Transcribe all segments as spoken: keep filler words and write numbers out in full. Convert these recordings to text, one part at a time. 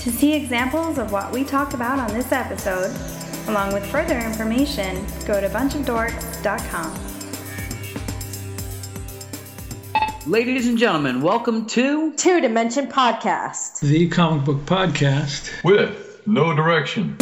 To see examples of what we talked about on this episode, along with further information, go to bunch of dorks dot com. Ladies and gentlemen, welcome to Two Dimension Podcast, the comic book podcast with no direction.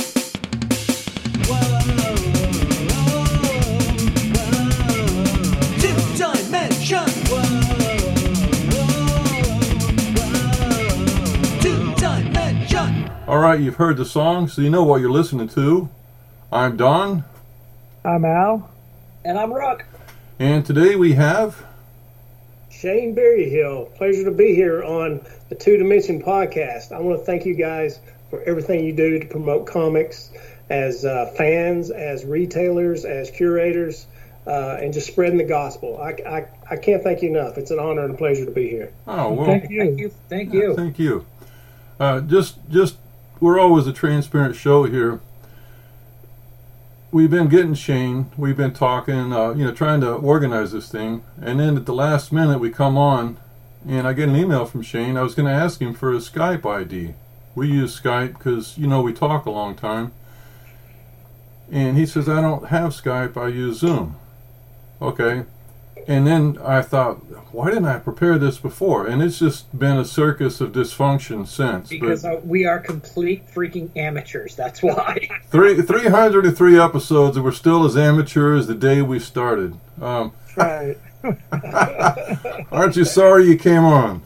All right, you've heard the song, so you know what you're listening to. I'm Don. I'm Al. And I'm Rock. And today we have Shane Berryhill. Pleasure to be here on the Two Dimension Podcast. I want to thank you guys for everything you do to promote comics as uh, fans, as retailers, as curators, uh, and just spreading the gospel. I, I, I can't thank you enough. It's an honor and a pleasure to be here. Oh, well. Thank you. Thank you. Thank you. Thank you. Uh, just, just, we're always a transparent show here. We've been getting Shane. We've been talking, uh, you know, trying to organize this thing. And then at the last minute, we come on, and I get an email from Shane. I was going to ask him for his Skype I D. We use Skype because, you know, we talk a long time. And he says, I don't have Skype. I use Zoom. Okay. And then I thought, why didn't I prepare this before? And it's just been a circus of dysfunction since. Because but uh, we are complete freaking amateurs. That's why. three, three hundred three episodes, and we're still as amateur as the day we started. Um, Right. aren't you sorry you came on?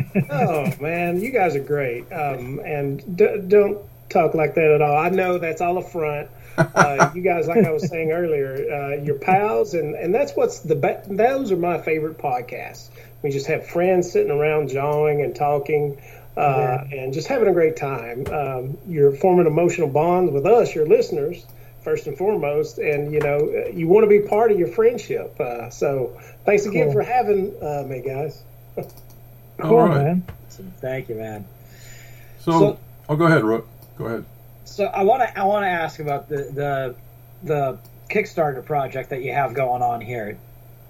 Oh, man, you guys are great. Um, and d- don't talk like that at all. I know that's all a front. Uh, you guys, like I was saying earlier, uh, you're pals, and, and that's what's the be- those are my favorite podcasts. We just have friends sitting around jawing and talking, uh, yeah. and just having a great time. Um, you're forming emotional bonds with us, your listeners, first and foremost, and you know you want to be part of your friendship. Uh, so, thanks again cool. for having uh, me, guys. Cool, All right. man. Thank you, man. So, So- oh, go ahead, Rook. Go ahead. So I want to I want to ask about the, the the Kickstarter project that you have going on here.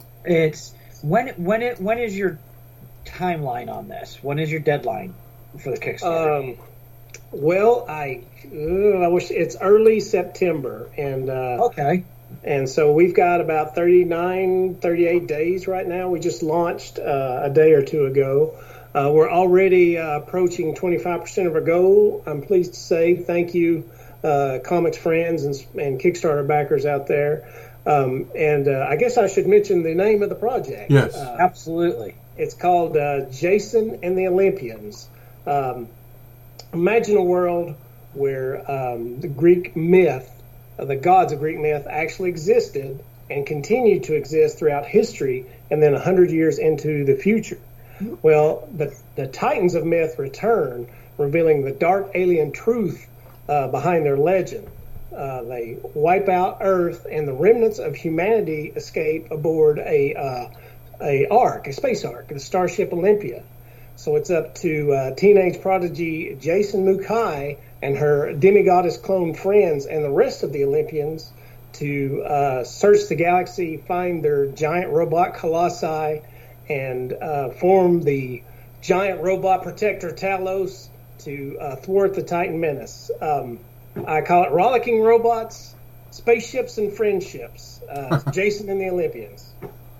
It's when when it when is your timeline on this? When is your deadline for the Kickstarter? Um, well, I uh, I wish it's early September, and uh, okay, and so we've got about thirty-nine, thirty-eight days right now. We just launched uh, a day or two ago. Uh, we're already uh, approaching twenty-five percent of our goal. I'm pleased to say thank you, uh, comics friends and, and Kickstarter backers out there. Um, and uh, I guess I should mention the name of the project. Yes. Uh, absolutely. It's called uh, Jason and the Olympians. Um, imagine a world where um, the Greek myth, uh, the gods of Greek myth, actually existed and continue to exist throughout history, and then one hundred years into the future. Well, the, the Titans of myth return, revealing the dark alien truth uh, behind their legend. Uh, they wipe out Earth, and the remnants of humanity escape aboard a uh, a ark, a space ark, the Starship Olympia. So it's up to uh, teenage prodigy Jason Mukai and her demigoddess clone friends and the rest of the Olympians to uh, search the galaxy, find their giant robot colossi, and uh, form the giant robot protector Talos to uh, thwart the Titan menace. Um, I call it rollicking robots, spaceships, and friendships. Uh, Jason and the Olympians.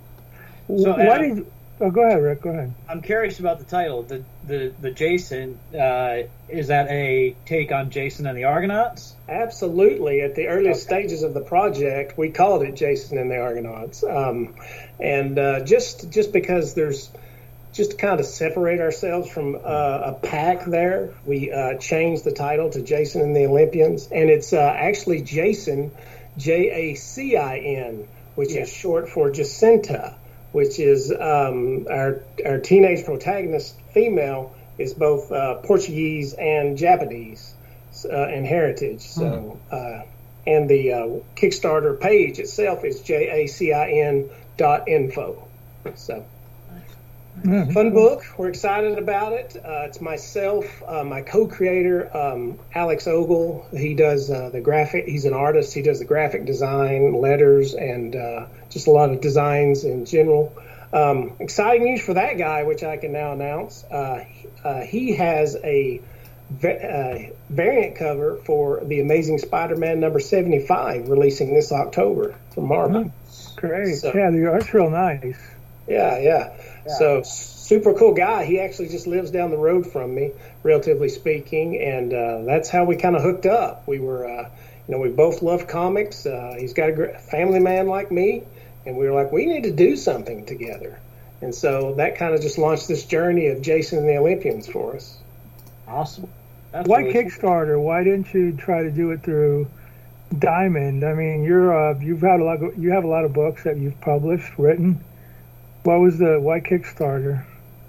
So, what uh, is? Oh, go ahead, Rick. Go ahead. I'm curious about the title. The the the Jason uh, is that a take on Jason and the Argonauts? Absolutely. At the earliest Okay. stages of the project, we called it Jason and the Argonauts, um, and uh, just just because there's just to kind of separate ourselves from uh, a pack there, we uh, changed the title to Jason and the Olympians, and it's uh, actually Jason, J A C I N, which Yeah. is short for Jacinta, which is um, our our teenage protagonist, female, is both uh, Portuguese and Japanese uh, in heritage. So, uh, and the uh, Kickstarter page itself is J A C I N dot info. So, Mm-hmm. fun book. We're excited about it. Uh, it's myself, uh, my co-creator, um, Alex Ogle. He does uh, the graphic. He's an artist. He does the graphic design, letters, and uh, just a lot of designs in general. Um, exciting news for that guy, which I can now announce. Uh, uh, he has a uh, variant cover for the Amazing Spider-Man number seventy-five, releasing this October from Marvel. Great. So, yeah, the art's real nice. Yeah, yeah, yeah. So super cool guy. He actually just lives down the road from me, relatively speaking, and uh, that's how we kind of hooked up. We were, uh, you know, we both love comics. Uh, he's got a great family man like me, and we were like, we need to do something together. And so that kind of just launched this journey of Jason and the Olympians for us. Awesome. That's Why really Kickstarter? Cool. Why didn't you try to do it through Diamond? I mean, you're uh, you've had a lot. Of, you have a lot of books that you've published, written. What was the why Kickstarter?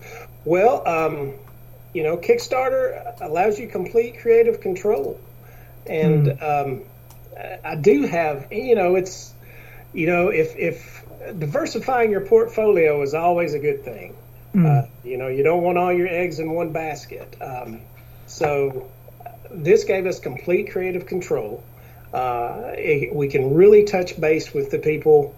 Well, um, you know, Kickstarter allows you complete creative control, and mm. um, I do have. You know, it's you know if if diversifying your portfolio is always a good thing. Mm. Uh, you know, you don't want all your eggs in one basket. Um, so this gave us complete creative control. Uh, it, we can really touch base with the people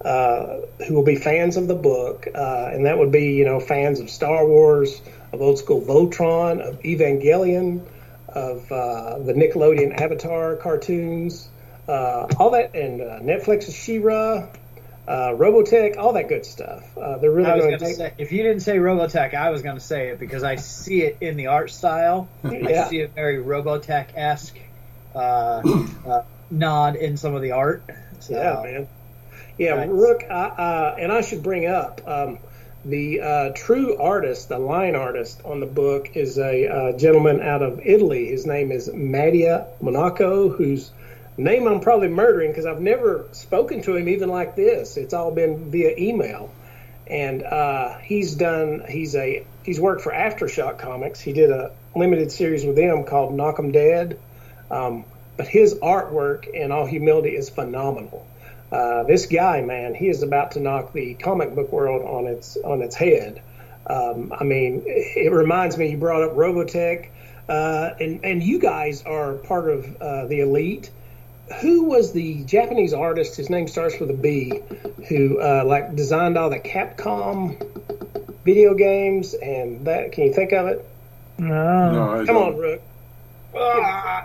uh, who will be fans of the book, uh, and that would be, you know, fans of Star Wars, of old school Voltron, of Evangelion, of uh, the Nickelodeon Avatar cartoons, uh, all that, and uh, Netflix's She-Ra. Uh, Robotech, all that good stuff. Uh, they're really going to take. Say, if you didn't say Robotech, I was going to say it because I see it in the art style. Yeah. I see a very Robotech-esque uh, uh, nod in some of the art. So, yeah, man. Yeah, right. Rook, I, uh, and I should bring up um, the uh, true artist, the line artist on the book is a uh, gentleman out of Italy. His name is Mattia Monaco, who's name I'm probably murdering because I've never spoken to him even like this. It's all been via email, and uh, he's done. He's a he's worked for Aftershock Comics. He did a limited series with them called Knock 'Em Dead. Um, but his artwork, in all humility, is phenomenal. Uh, this guy, man, he is about to knock the comic book world on its on its head. Um, I mean, it reminds me. You brought up Robotech, uh, and and you guys are part of uh, the elite. Who was the Japanese artist? His name starts with a B. Who uh, like designed all the Capcom video games and that? Can you think of it? No. No, I Come don't. on, Rook. Ah.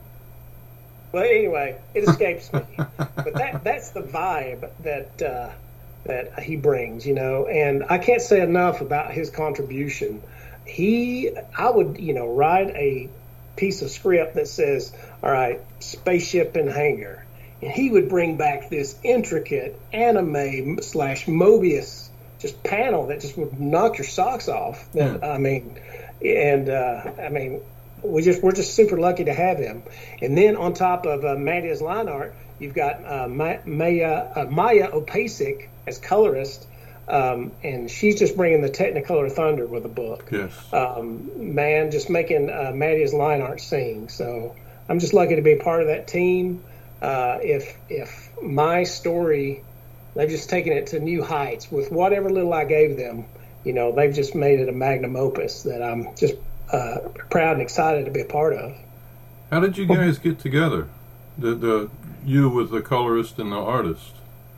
Well, anyway, it escapes me. But that that's the vibe that uh, that he brings, you know. And I can't say enough about his contribution. He, I would, you know, write a piece of script that says, all right, spaceship and hangar, and he would bring back this intricate anime slash Mobius just panel that just would knock your socks off. That, Yeah. I mean, and uh, I mean, we just we're just super lucky to have him. And then on top of uh, Mattia's line art, you've got uh, Ma- Maya uh, Maya Opasic as colorist. Um, and she's just bringing the Technicolor thunder with the book. Yes. Um, man, just making uh, Mattia's line art sing. So I'm just lucky to be a part of that team. Uh, if if my story, they've just taken it to new heights with whatever little I gave them. You know, they've just made it a magnum opus that I'm just uh, proud and excited to be a part of. How did you guys get together? The the you with the colorist and the artist.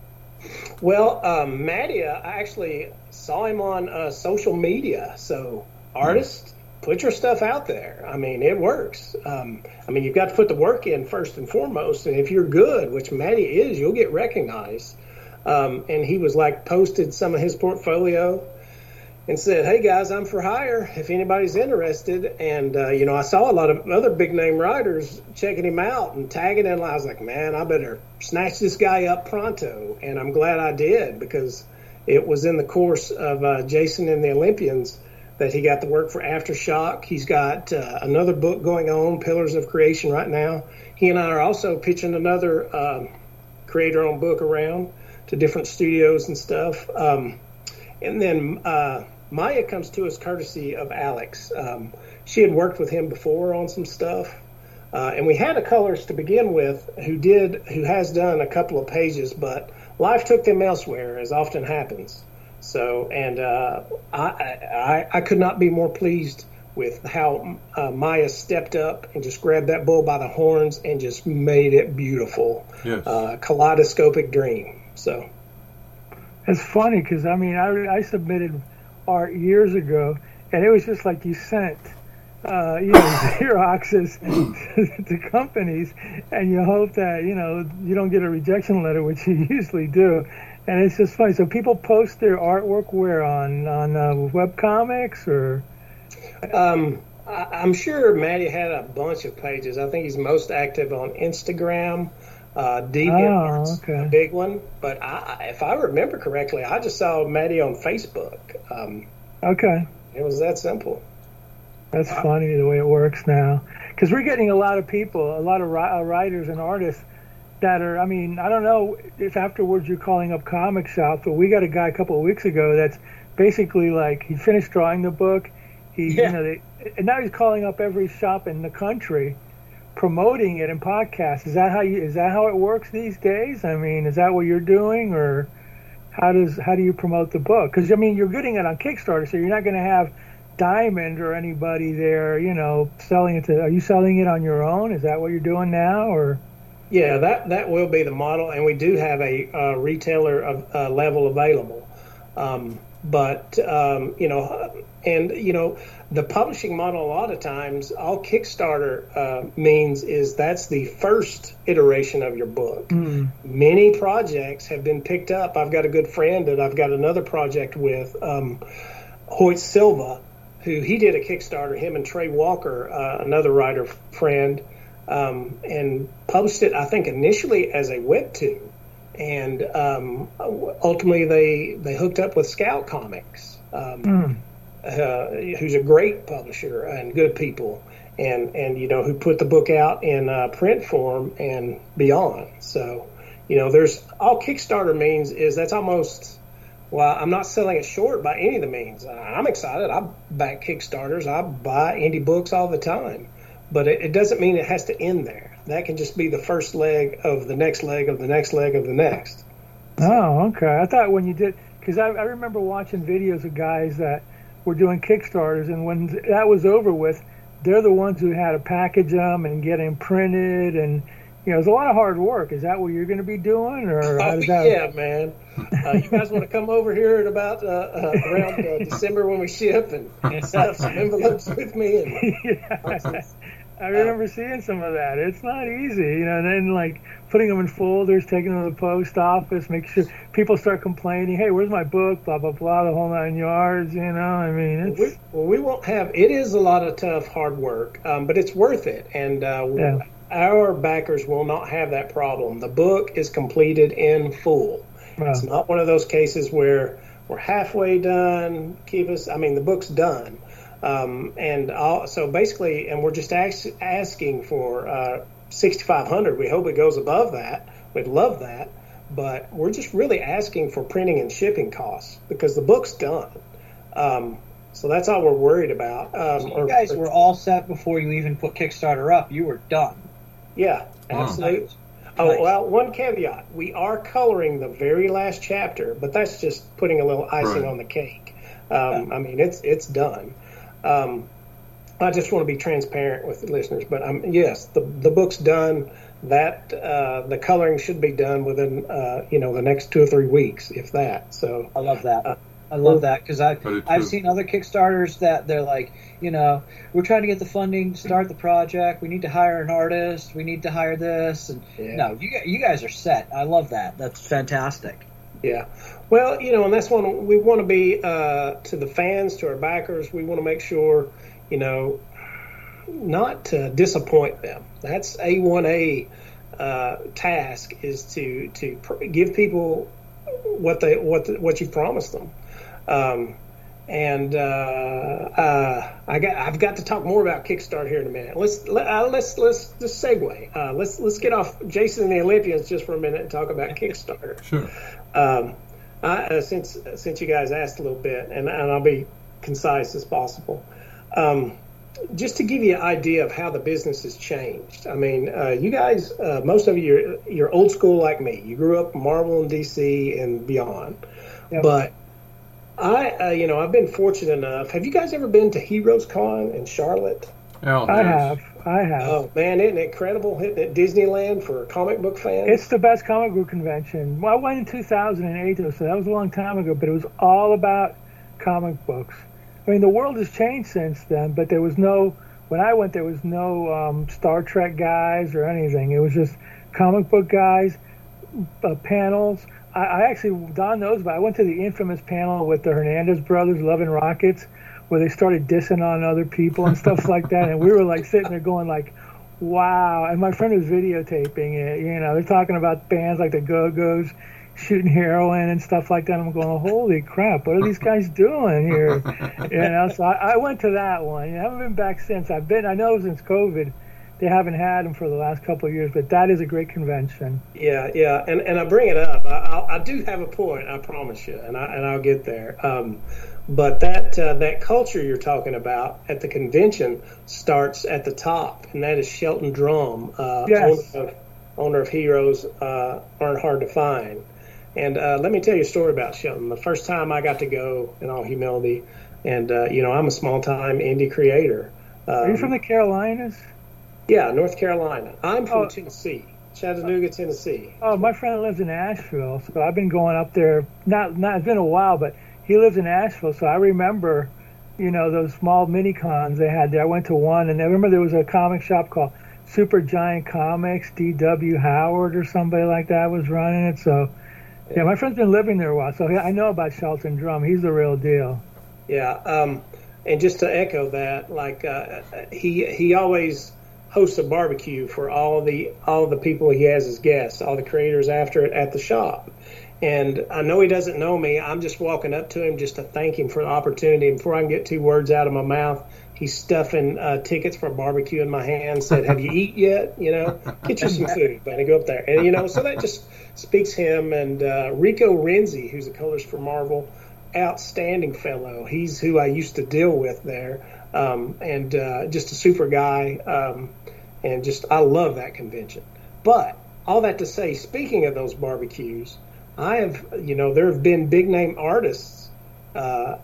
Well, um, Mattia, I actually saw him on uh, social media. So, artists, put your stuff out there. I mean, it works. Um, I mean, you've got to put the work in first and foremost. And if you're good, which Mattia is, you'll get recognized. Um, and he was like posted some of his portfolio and said, hey, guys, I'm for hire if anybody's interested. And, uh, you know, I saw a lot of other big name writers checking him out and tagging him. I was like, man, I better snatch this guy up pronto. And I'm glad I did because it was in the course of uh, Jason and the Olympians that he got the work for Aftershock. He's got uh, another book going on, Pillars of Creation, right now. He and I are also pitching another um, creator-owned book around to different studios and stuff. Um, and then uh, Maya comes to us courtesy of Alex. Um, she had worked with him before on some stuff. Uh, and we had a colorist to begin with who did, who has done a couple of pages, but life took them elsewhere, as often happens. So, and uh, I, I, I could not be more pleased with how uh, Maya stepped up and just grabbed that bull by the horns and just made it beautiful. Yes. Uh, kaleidoscopic dream. So. It's funny because, I mean, I, I submitted art years ago, and it was just like you sent uh, you know, Xeroxes to companies, and you hope that, you know, you don't get a rejection letter, which you usually do. And it's just funny. So people post their artwork where, on on uh, webcomics or? Um, I, I'm sure Matty had a bunch of pages. I think he's most active on Instagram. Uh, DeviantArt's oh, okay. a big one. But I, if I remember correctly, I just saw Matty on Facebook. Um, okay. It was that simple. That's funny the way it works now. Because we're getting a lot of people, a lot of ri- uh, writers and artists that are, I mean, I don't know if afterwards you're calling up comic shops, but we got a guy a couple of weeks ago that's basically like, he finished drawing the book. He, Yeah. you know, they, and now he's calling up every shop in the country, promoting it in podcasts. Is that how you? Is that how it works these days? I mean, is that what you're doing, or how does how do you promote the book? Because I mean, you're getting it on Kickstarter, so you're not going to have Diamond or anybody there, you know, selling it to. Are you selling it on your own? Is that what you're doing now, or? Yeah, that that will be the model, and we do have a uh, retailer of, uh, level available. Um, but um, you know, and you know, the publishing model a lot of times, all Kickstarter uh, means is that's the first iteration of your book. Mm. Many projects have been picked up. I've got a good friend that I've got another project with, um, Hoyt Silva, who he did a Kickstarter. Him and Trey Walker, uh, another writer friend. Um, and published it, I think, initially as a webtoon, and um, ultimately they they hooked up with Scout Comics, um, Mm. uh, who's a great publisher and good people, and and you know who put the book out in uh, print form and beyond. So, you know, there's all Kickstarter means is that's almost. Well, I'm not selling it short by any of the means. I'm excited. I back Kickstarters. I buy indie books all the time. But it, it doesn't mean it has to end there. That can just be the first leg of the next leg of the next leg of the next. Oh, okay. I thought when you did, because I, I remember watching videos of guys that were doing Kickstarters, and when that was over with, they're the ones who had to package them and get them printed, and you know, it's a lot of hard work. Is that what you're going to be doing, or how Oh, does that? yeah, man. Uh, you guys want to come over here at about uh, uh, around uh, December when we ship and, and set up some envelopes with me? And, Yeah. I remember seeing some of that. It's not easy, you know, and then like putting them in folders, taking them to the post office, make sure people start complaining, hey, where's my book, blah, blah, blah, the whole nine yards, you know, I mean, it's... we, well, we won't have, it is a lot of tough, hard work, um, but it's worth it. And uh, Yeah. our backers will not have that problem. The book is completed in full. Wow. It's not one of those cases where we're halfway done, keep us, I mean, the book's done. Um, and all, so basically, and we're just ask, asking for uh, sixty-five hundred. We hope it goes above that. We'd love that, but we're just really asking for printing and shipping costs because the book's done. Um, so that's all we're worried about. Um, So you or- guys or- were all set before you even put Kickstarter up. You were done. yeah, absolutely. Oh, Nice. well, one caveat. We are coloring the very last chapter, but that's just putting a little icing Right. on the cake. Um, I mean, it's it's done. Um, I just want to be transparent with the listeners, but um, yes, the the book's done. That uh, the coloring should be done within uh, you know the next two or three weeks, if that. So I love that. Uh, I love that because I do I've too. seen other Kickstarters that they're like, you know, we're trying to get the funding to start the project. We need to hire an artist. We need to hire this. And Yeah. no, you gu- you guys are set. I love that. That's fantastic. yeah, well, you know, and that's one we want to be uh, to the fans, to our backers. We want to make sure, you know, not to disappoint them. That's a one A uh, task is to to pr- give people what they what the, what you promised them. Um, and uh, uh, I got I've got to talk more about Kickstarter here in a minute. Let's let, uh, let's let's just segue. Uh, let's let's get off Jason and the Olympians just for a minute and talk about Kickstarter. Sure. Um, I, uh, since since you guys asked a little bit, and, and I'll be concise as possible. Um, just to give you an idea of how the business has changed. I mean, uh, you guys, uh, most of you, you're, you're old school like me. You grew up in Marvel and D C and beyond. Yep. But I, uh, you know, I've been fortunate enough. Have you guys ever been to Heroes Con in Charlotte? Al I has. have. I have. Oh, man, isn't it incredible hitting at Disneyland for comic book fans? It's the best comic book convention. Well, I went in two thousand eight, so that was a long time ago, but it was all about comic books. I mean, the world has changed since then, but there was no when I went, there was no um, Star Trek guys or anything. It was just comic book guys, uh, panels. I, I actually, Don knows, but I went to the infamous panel with the Hernandez brothers, Love and Rockets, where they started dissing on other people and stuff like that. And we were like sitting there going like, wow. And my friend was videotaping it. You know, they're talking about bands like the Go-Go's shooting heroin and stuff like that. I'm going, holy crap, what are these guys doing here? You know, so I, I went to that one. I haven't been back since. I've been, I know since COVID, they haven't had them for the last couple of years, but that is a great convention. Yeah, yeah, and and I bring it up. I, I, I do have a point, I promise you, and I and I'll get there. Um, but that uh, that culture you're talking about at the convention starts at the top, and that is Shelton Drum, uh, yes. owner, of, owner of Heroes uh, Aren't Hard to Find. And uh, let me tell you a story about Shelton. The first time I got to go, in all humility, and uh, you know, I'm a small-time indie creator. Um, Are you from the Carolinas? Yeah, North Carolina. I'm from oh. Tennessee, Chattanooga, Tennessee. Oh, my friend lives in Asheville, so I've been going up there. Not, not it's been a while, but he lives in Asheville, so I remember, you know, those small mini cons they had there. I went to one, and I remember there was a comic shop called Super Giant Comics. D W Howard or somebody like that was running it. So, yeah, my friend's been living there a while, so I know about Shelton Drum. He's the real deal. Yeah, um, and just to echo that, like uh, he he always hosts a barbecue for all the all the people he has as guests, all the creators after it at the shop. And I know he doesn't know me. I'm just walking up to him just to thank him for the opportunity. And before I can get two words out of my mouth, he's stuffing uh, tickets for a barbecue in my hand. Said, "Have you eat yet? You know, get you some food, man, and go up there." And you know, so that just speaks him. And uh, Rico Renzi, who's a colorist for Marvel, outstanding fellow. He's who I used to deal with there, um, and uh, just a super guy. Um, and just I love that convention. But all that to say, speaking of those barbecues, I have, you know, there have been big name artists, uh,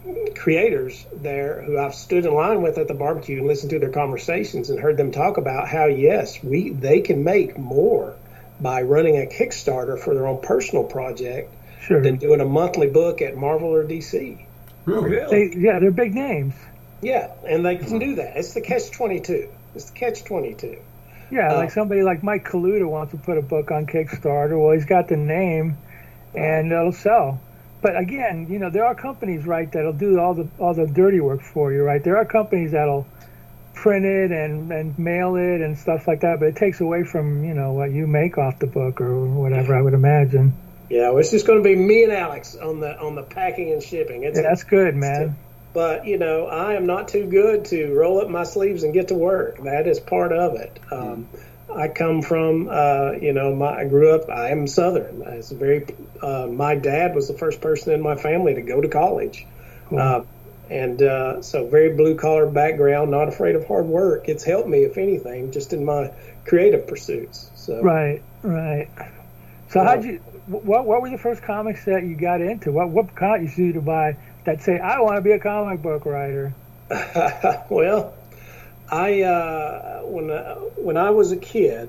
creators there who I've stood in line with at the barbecue and listened to their conversations and heard them talk about how, yes, we they can make more by running a Kickstarter for their own personal project sure. than doing a monthly book at Marvel or D C. Really? They, yeah, they're big names. Yeah, and they can do that. It's the catch twenty-two. It's the catch twenty-two. Yeah, uh, like somebody like Mike Kaluta wants to put a book on Kickstarter. Well, he's got the name, and it'll sell. But again, you know, there are companies, right, that'll do all the all the dirty work for you, right? There are companies that'll print it and, and mail it and stuff like that, but it takes away from, you know, what you make off the book or whatever, I would imagine. Yeah, well, it's just going to be me and Alex on the on the packing and shipping. It's yeah, that's good, man. But, you know, I am not too good to roll up my sleeves and get to work. That is part of it. Um, I come from, uh, you know, my, I grew up, I am Southern. It's a very, uh, my dad was the first person in my family to go to college. Cool. Uh, and uh, so very blue-collar background, not afraid of hard work. It's helped me, if anything, just in my creative pursuits. So Right, right. So uh, how'd you, what, what were the first comics that you got into? What, what got you to buy that say, I want to be a comic book writer? Well, I uh, when uh, when I was a kid,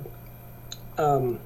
um,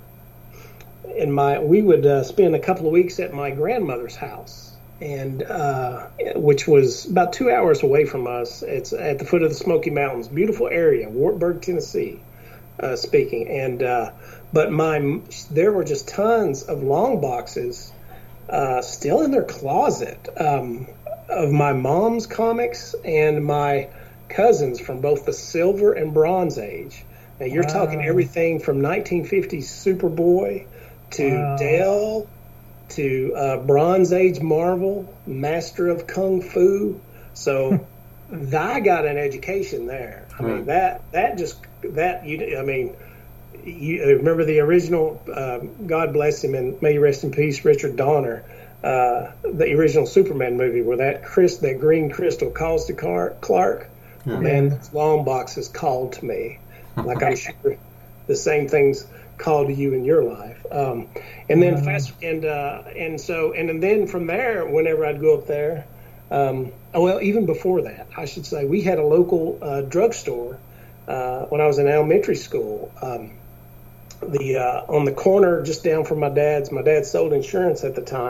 in my we would uh, spend a couple of weeks at my grandmother's house, and uh, which was about two hours away from us. It's at the foot of the Smoky Mountains, beautiful area, Wartburg, Tennessee. Uh, speaking, and uh, but my there were just tons of long boxes uh, still in their closet. Um, of my mom's comics and my cousins from both the Silver and Bronze Age. Now, you're wow. talking everything from nineteen fifties Superboy to wow. Dell to uh, Bronze Age Marvel, Master of Kung Fu. So I got an education there. I mean, that that just, that, you. I mean, you remember the original, uh, God bless him and may he rest in peace, Richard Donner, Uh, the original Superman movie where that Chris, that green crystal calls to Car- Clark. Yeah. Man, those long boxes called to me. Like I'm sure the same things call to you in your life. Um, and then uh-huh. fast and uh, and so and then from there, whenever I'd go up there, um, oh, well, even before that, I should say, we had a local uh, drugstore uh, when I was in elementary school. Um, the uh, on the corner just down from my dad's. My dad sold insurance at the time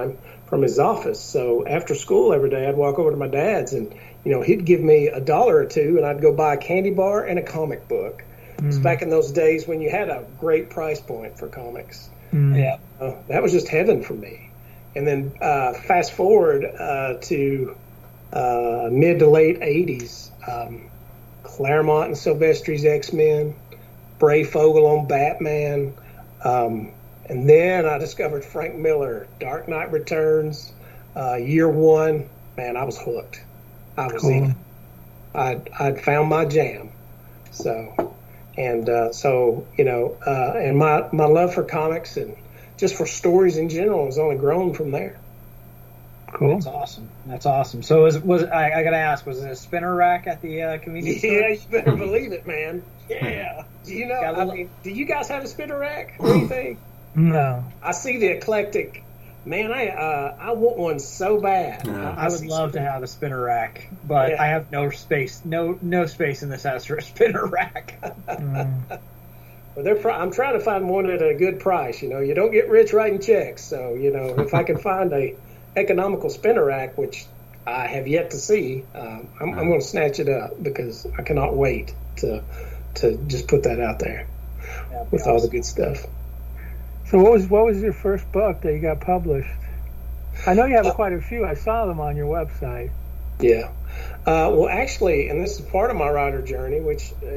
from his office. So after school every day, I'd walk over to my dad's, and you know, he'd give me a dollar or two, and I'd go buy a candy bar and a comic book. Mm. It's back in those days when you had a great price point for comics. Mm. Yeah, uh, that was just heaven for me. And then uh, fast forward uh, to uh, mid to late eighties, um, Claremont and Silvestri's X-Men, Breyfogle on Batman, um, and then I discovered Frank Miller, Dark Knight Returns, uh, Year One. Man, I was hooked. I was cool. in. I'd, I'd found my jam. So, and uh, so, you know, uh, and my, my love for comics and just for stories in general has only grown from there. Cool. That's awesome. That's awesome. So was was I, I got to ask, was it a spinner rack at the uh, convenience store? Yeah, you better believe it, man. Yeah. Do you know, I mean, do you guys have a spinner rack or anything? No. I see the eclectic. Man, I uh, I want one so bad. Yeah. I, I would love to have a spinner rack, but yeah. I have no space, no no space in this house for a spinner rack. mm. Well, they're. I'm trying to find one at a good price. You know, you don't get rich writing checks. So, you know, if I can find a economical spinner rack, which I have yet to see, um, I'm, I'm going to snatch it up because I cannot wait to to just put that out there with awesome. all the good stuff. So what was what was your first book that you got published? I know you have uh, quite a few. I saw them on your website. Yeah. Uh, well, actually, and this is part of my writer journey, which uh,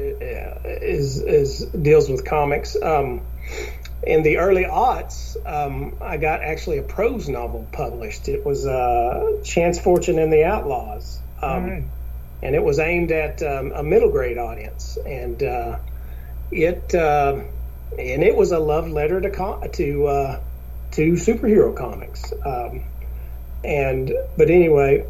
is is deals with comics. Um, in the early aughts, um, I got actually a prose novel published. It was uh, Chance Fortune and the Outlaws, um, right. and it was aimed at um, a middle grade audience, and uh, it. Uh, And it was a love letter to com- to uh, to superhero comics, um, and but anyway,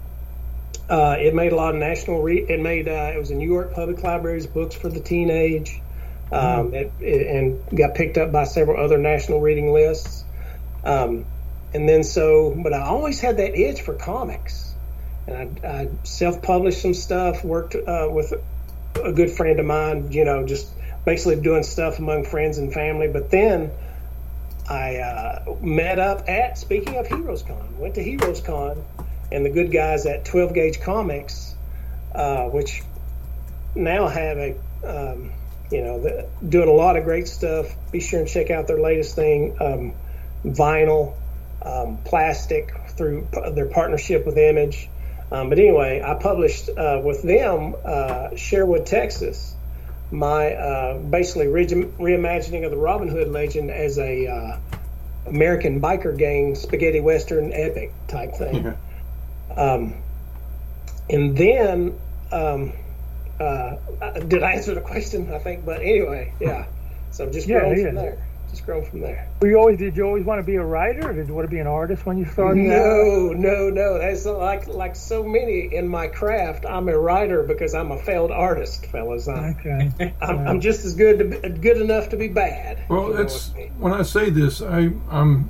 uh, it made a lot of national. Re- it made uh, it was in New York Public Library's Books for the Teenage, um, mm. it, it, and got picked up by several other national reading lists. Um, and then so, but I always had that itch for comics, and I, I self-published some stuff. Worked uh, with a good friend of mine, you know, just. Basically doing stuff among friends and family. But then I uh, met up at, speaking of Heroes Con, went to Heroes Con, and the good guys at twelve Gauge Comics, uh, which now have a, um, you know, the, doing a lot of great stuff. Be sure and check out their latest thing, um, vinyl, um, plastic, through p- their partnership with Image. Um, but anyway, I published uh, with them uh, Sherwood, Texas, my uh, basically re- reimagining of the Robin Hood legend as a uh, American biker gang spaghetti western epic type thing. Mm-hmm. Um, and then, um, uh, did I answer the question? I think, but anyway, yeah. So just yeah, grown yeah. from there. Just grown from there. Were you always? Did you always want to be a writer, or did you want to be an artist when you started? No, out? no, no. That's like like so many in my craft. I'm a writer because I'm a failed artist, fellas. I'm, okay. I'm, I'm just as good to be, good enough to be bad. Well, it's when I say this, I I'm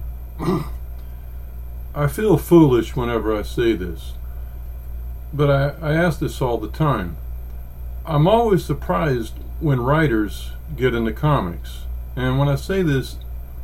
I feel foolish whenever I say this, but I, I ask this all the time. I'm always surprised when writers get into comics. And when I say this,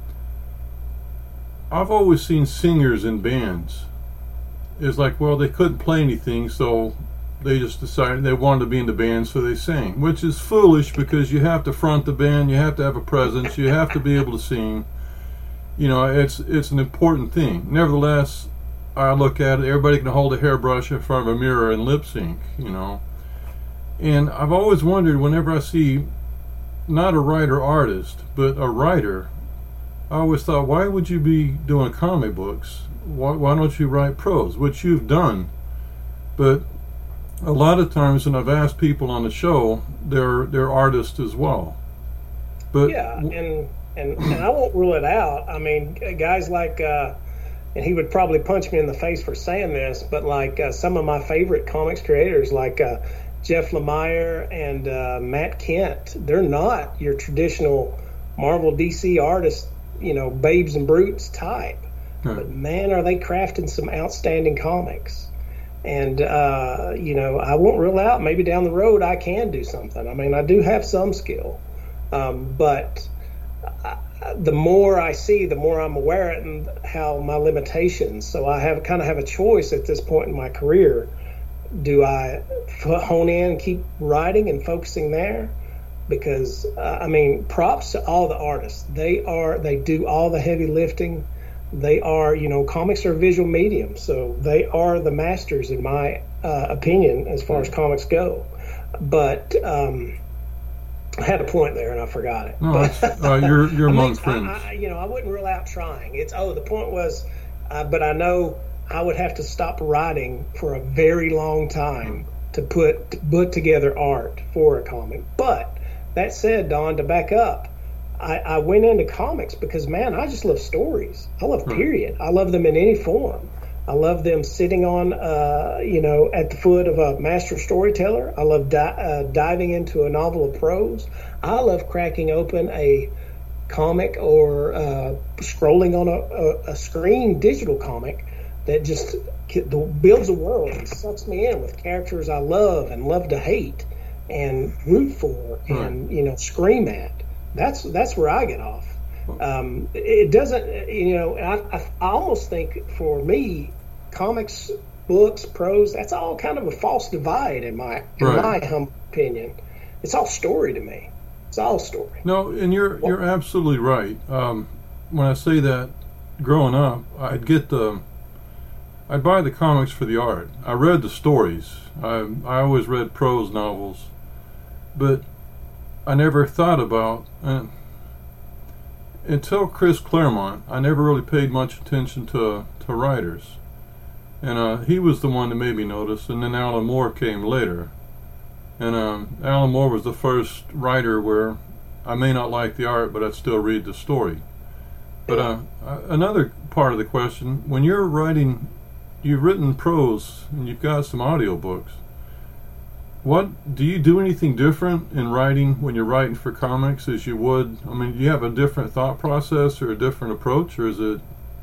I've always seen singers in bands. It's like, well, they couldn't play anything, so they just decided they wanted to be in the band, so they sang. Which is foolish because you have to front the band, you have to have a presence, you have to be able to sing. You know, it's it's an important thing. Nevertheless, I look at it, everybody can hold a hairbrush in front of a mirror and lip sync, you know. And I've always wondered, whenever I see not a writer-artist, but a writer, I always thought, why would you be doing comic books? Why, why don't you write prose, which you've done? But a lot of times when I've asked people on the show, they're they're artists as well. But yeah, and and, and I won't rule it out. I mean, guys like, uh, and he would probably punch me in the face for saying this, but like uh, some of my favorite comics creators, like uh, Jeff Lemire and uh, Matt Kent, they're not your traditional Marvel D C artist, you know, babes and brutes type. Right. But man, are they crafting some outstanding comics. And, uh, you know, I won't rule out maybe down the road I can do something. I mean, I do have some skill. Um, but, I, the more I see, the more I'm aware and how my limitations. So I have kind of have a choice at this point in my career. Do I hone in, keep writing and focusing there? Because uh, I mean, props to all the artists. They are they do all the heavy lifting. They are, you know, comics are a visual medium, so they are the masters in my uh, opinion as far as comics go. But um, I had a point there and I forgot it. No, that's, uh, you're you're I among mean, friends. I, I, you know, I wouldn't rule out trying. It's oh, the point was, uh, but I know I would have to stop writing for a very long time to put to put together art for a comic. But that said, Don, to back up, I, I went into comics because, man, I just love stories. I love period. I love them in any form. I love them sitting on, uh, you know, at the foot of a master storyteller. I love di- uh, diving into a novel of prose. I love cracking open a comic or uh, scrolling on a, a, a screen digital comic that just builds a world and sucks me in with characters I love and love to hate and root for and, you know, scream at. That's that's where I get off. Um, it doesn't, you know, I, I, I almost think for me, comics, books, prose, that's all kind of a false divide in my in Right. my humble opinion. It's all story to me. It's all story. No, and you're you're absolutely right. Um, when I say that, growing up, I'd get the, I'd buy the comics for the art. I read the stories. I I always read prose novels, but I never thought about uh, until Chris Claremont. I never really paid much attention to to writers, and uh, he was the one that made me notice. And then Alan Moore came later. And um, Alan Moore was the first writer where I may not like the art, but I'd still read the story. But uh, another part of the question, when you're writing, you've written prose and you've got some audiobooks, what do you do anything different in writing when you're writing for comics as you would? I mean, do you have a different thought process or a different approach, or is it?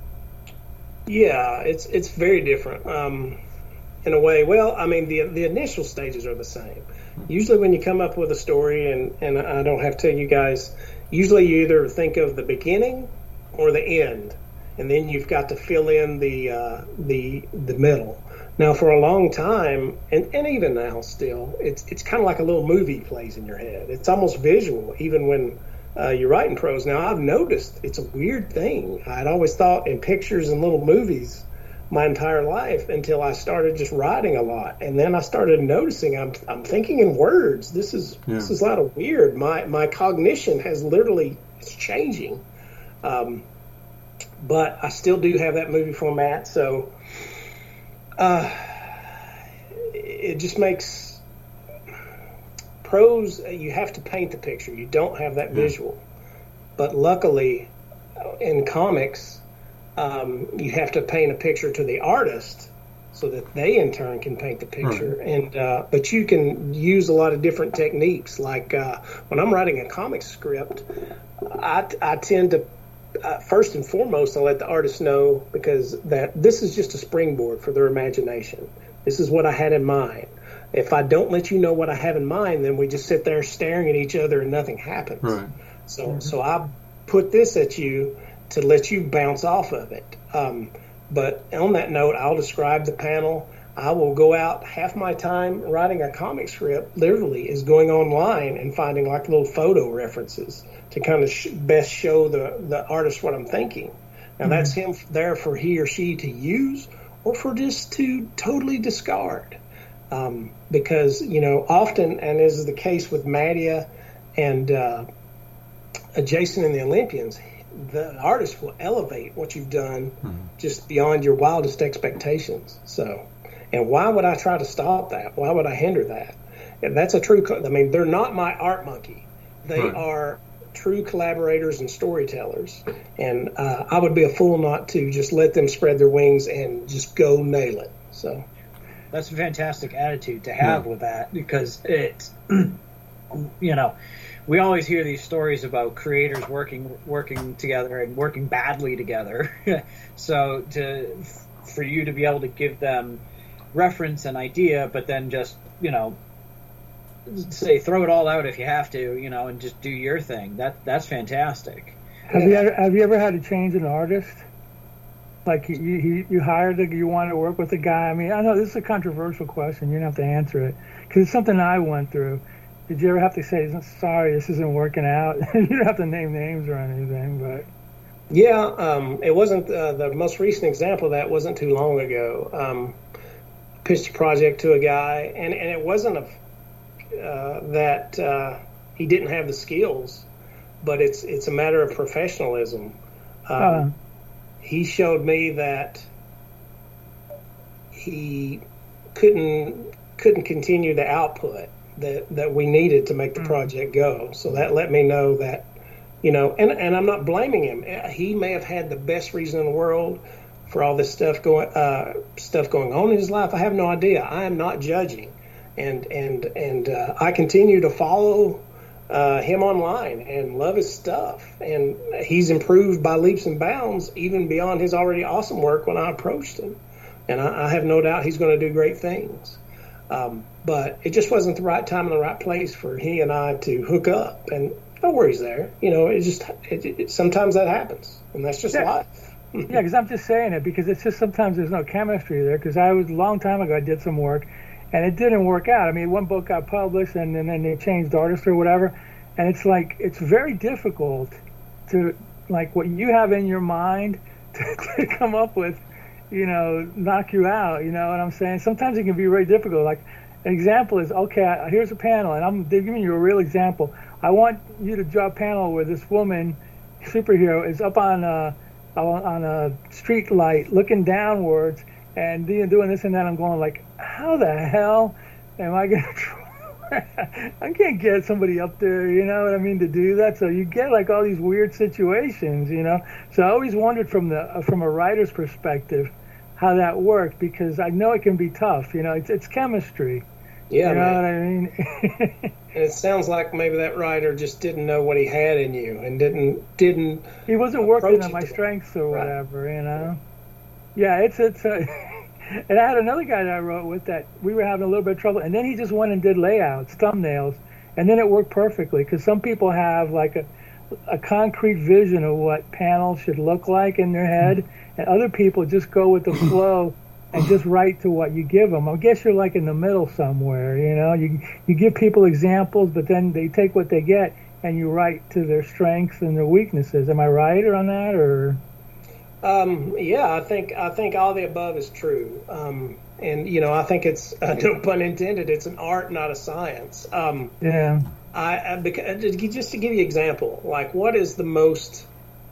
Yeah, it's it's very different. Um, in a way, well, I mean, the the initial stages are the same. Usually when you come up with a story, and, and I don't have to tell you guys, usually you either think of the beginning or the end, and then you've got to fill in the uh, the the middle. Now, for a long time, and, and even now still, it's it's kind of like a little movie plays in your head. It's almost visual, even when uh, you're writing prose. Now, I've noticed it's a weird thing. I'd always thought in pictures and little movies my entire life until I started just writing a lot, and then I started noticing I'm I'm thinking in words. This is yeah. this is a lot of weird. My my cognition has literally it's changing, um, but I still do have that movie format. So uh, it just makes prose. You have to paint the picture. You don't have that yeah. visual, but luckily in comics. Um, you have to paint a picture to the artist so that they in turn can paint the picture. Right. And uh, but you can use a lot of different techniques. Like uh, when I'm writing a comic script, I, I tend to uh, first and foremost I let the artist know, because that this is just a springboard for their imagination. This is what I had in mind. If I don't let you know what I have in mind, then we just sit there staring at each other and nothing happens. Right. So mm-hmm. so I put this at you to let you bounce off of it. Um, but on that note, I'll describe the panel. I will go out. Half my time writing a comic script literally is going online and finding like little photo references to kind of sh- best show the, the artist what I'm thinking. Now mm-hmm. that's him there for he or she to use or for just to totally discard. Um, because, you know, often, and this is the case with Madia and uh, Jason and the Olympians, the artist will elevate what you've done mm-hmm. just beyond your wildest expectations. So, and why would I try to stop that? Why would I hinder that? And that's a true, I mean, they're not my art monkey. They right. are true collaborators and storytellers. And uh, I would be a fool not to just let them spread their wings and just go nail it. So that's a fantastic attitude to have yeah. with that, because it's, you know, we always hear these stories about creators working working together and working badly together. So to for you to be able to give them reference and idea, but then just, you know, say throw it all out if you have to, you know, and just do your thing. That that's fantastic. Have you ever, have you ever had to change an artist? Like you, you, you hired a, you wanted to work with a guy. I mean, I know this is a controversial question. You don't have to answer it because it's something I went through. Did you ever have to say, "Sorry, this isn't working out"? You don't have to name names or anything, but yeah, um, it wasn't uh, the most recent example of that wasn't too long ago. Um, pitched a project to a guy, and, and it wasn't a, uh, that uh, he didn't have the skills, but it's it's a matter of professionalism. Um, uh. He showed me that he couldn't couldn't continue the output that, that we needed to make the project go. So that let me know that, you know, and, and I'm not blaming him. He may have had the best reason in the world for all this stuff going uh, stuff going on in his life. I have no idea. I am not judging, and and and uh, I continue to follow uh, him online and love his stuff. And he's improved by leaps and bounds, even beyond his already awesome work when I approached him. And I, I have no doubt he's going to do great things. Um, but it just wasn't the right time and the right place for he and I to hook up. And no worries there. You know, it just it, it, sometimes that happens, and that's just yeah. life. Yeah, because I'm just saying it because it's just sometimes there's no chemistry there. Because I was a long time ago, I did some work, and it didn't work out. I mean, one book got published, and, and then they changed artists or whatever, and it's like it's very difficult to like what you have in your mind to, to come up with, you know, knock you out. You know what I'm saying? Sometimes it can be very difficult. Like an example is, okay, here's a panel, and I'm giving you a real example. I want you to draw a panel where this woman, superhero, is up on a on a street light looking downwards and doing this and that. I'm going like, how the hell am I going to I can't get somebody up there, you know what I mean, to do that. So you get like all these weird situations, you know. So I always wondered from the from a writer's perspective how that worked, because I know it can be tough, you know. It's it's chemistry. Yeah, you know man. what I mean? And it sounds like maybe that writer just didn't know what he had in you and didn't didn't. He wasn't working on my it. strengths or Right. whatever, you know. Yeah, it's it's. Uh, and I had another guy that I wrote with that we were having a little bit of trouble, and then he just went and did layouts, thumbnails, and then it worked perfectly. Because some people have like a a concrete vision of what panels should look like in their head, and other people just go with the flow and just write to what you give them. I guess you're like in the middle somewhere, you know. You you give people examples, but then they take what they get and you write to their strengths and their weaknesses. Am I right on that, or? Um, yeah, I think I think all the above is true. Um, and you know, I think it's uh, no pun intended. It's an art, not a science. Um, yeah. I, I because, just to give you an example, like what is the most?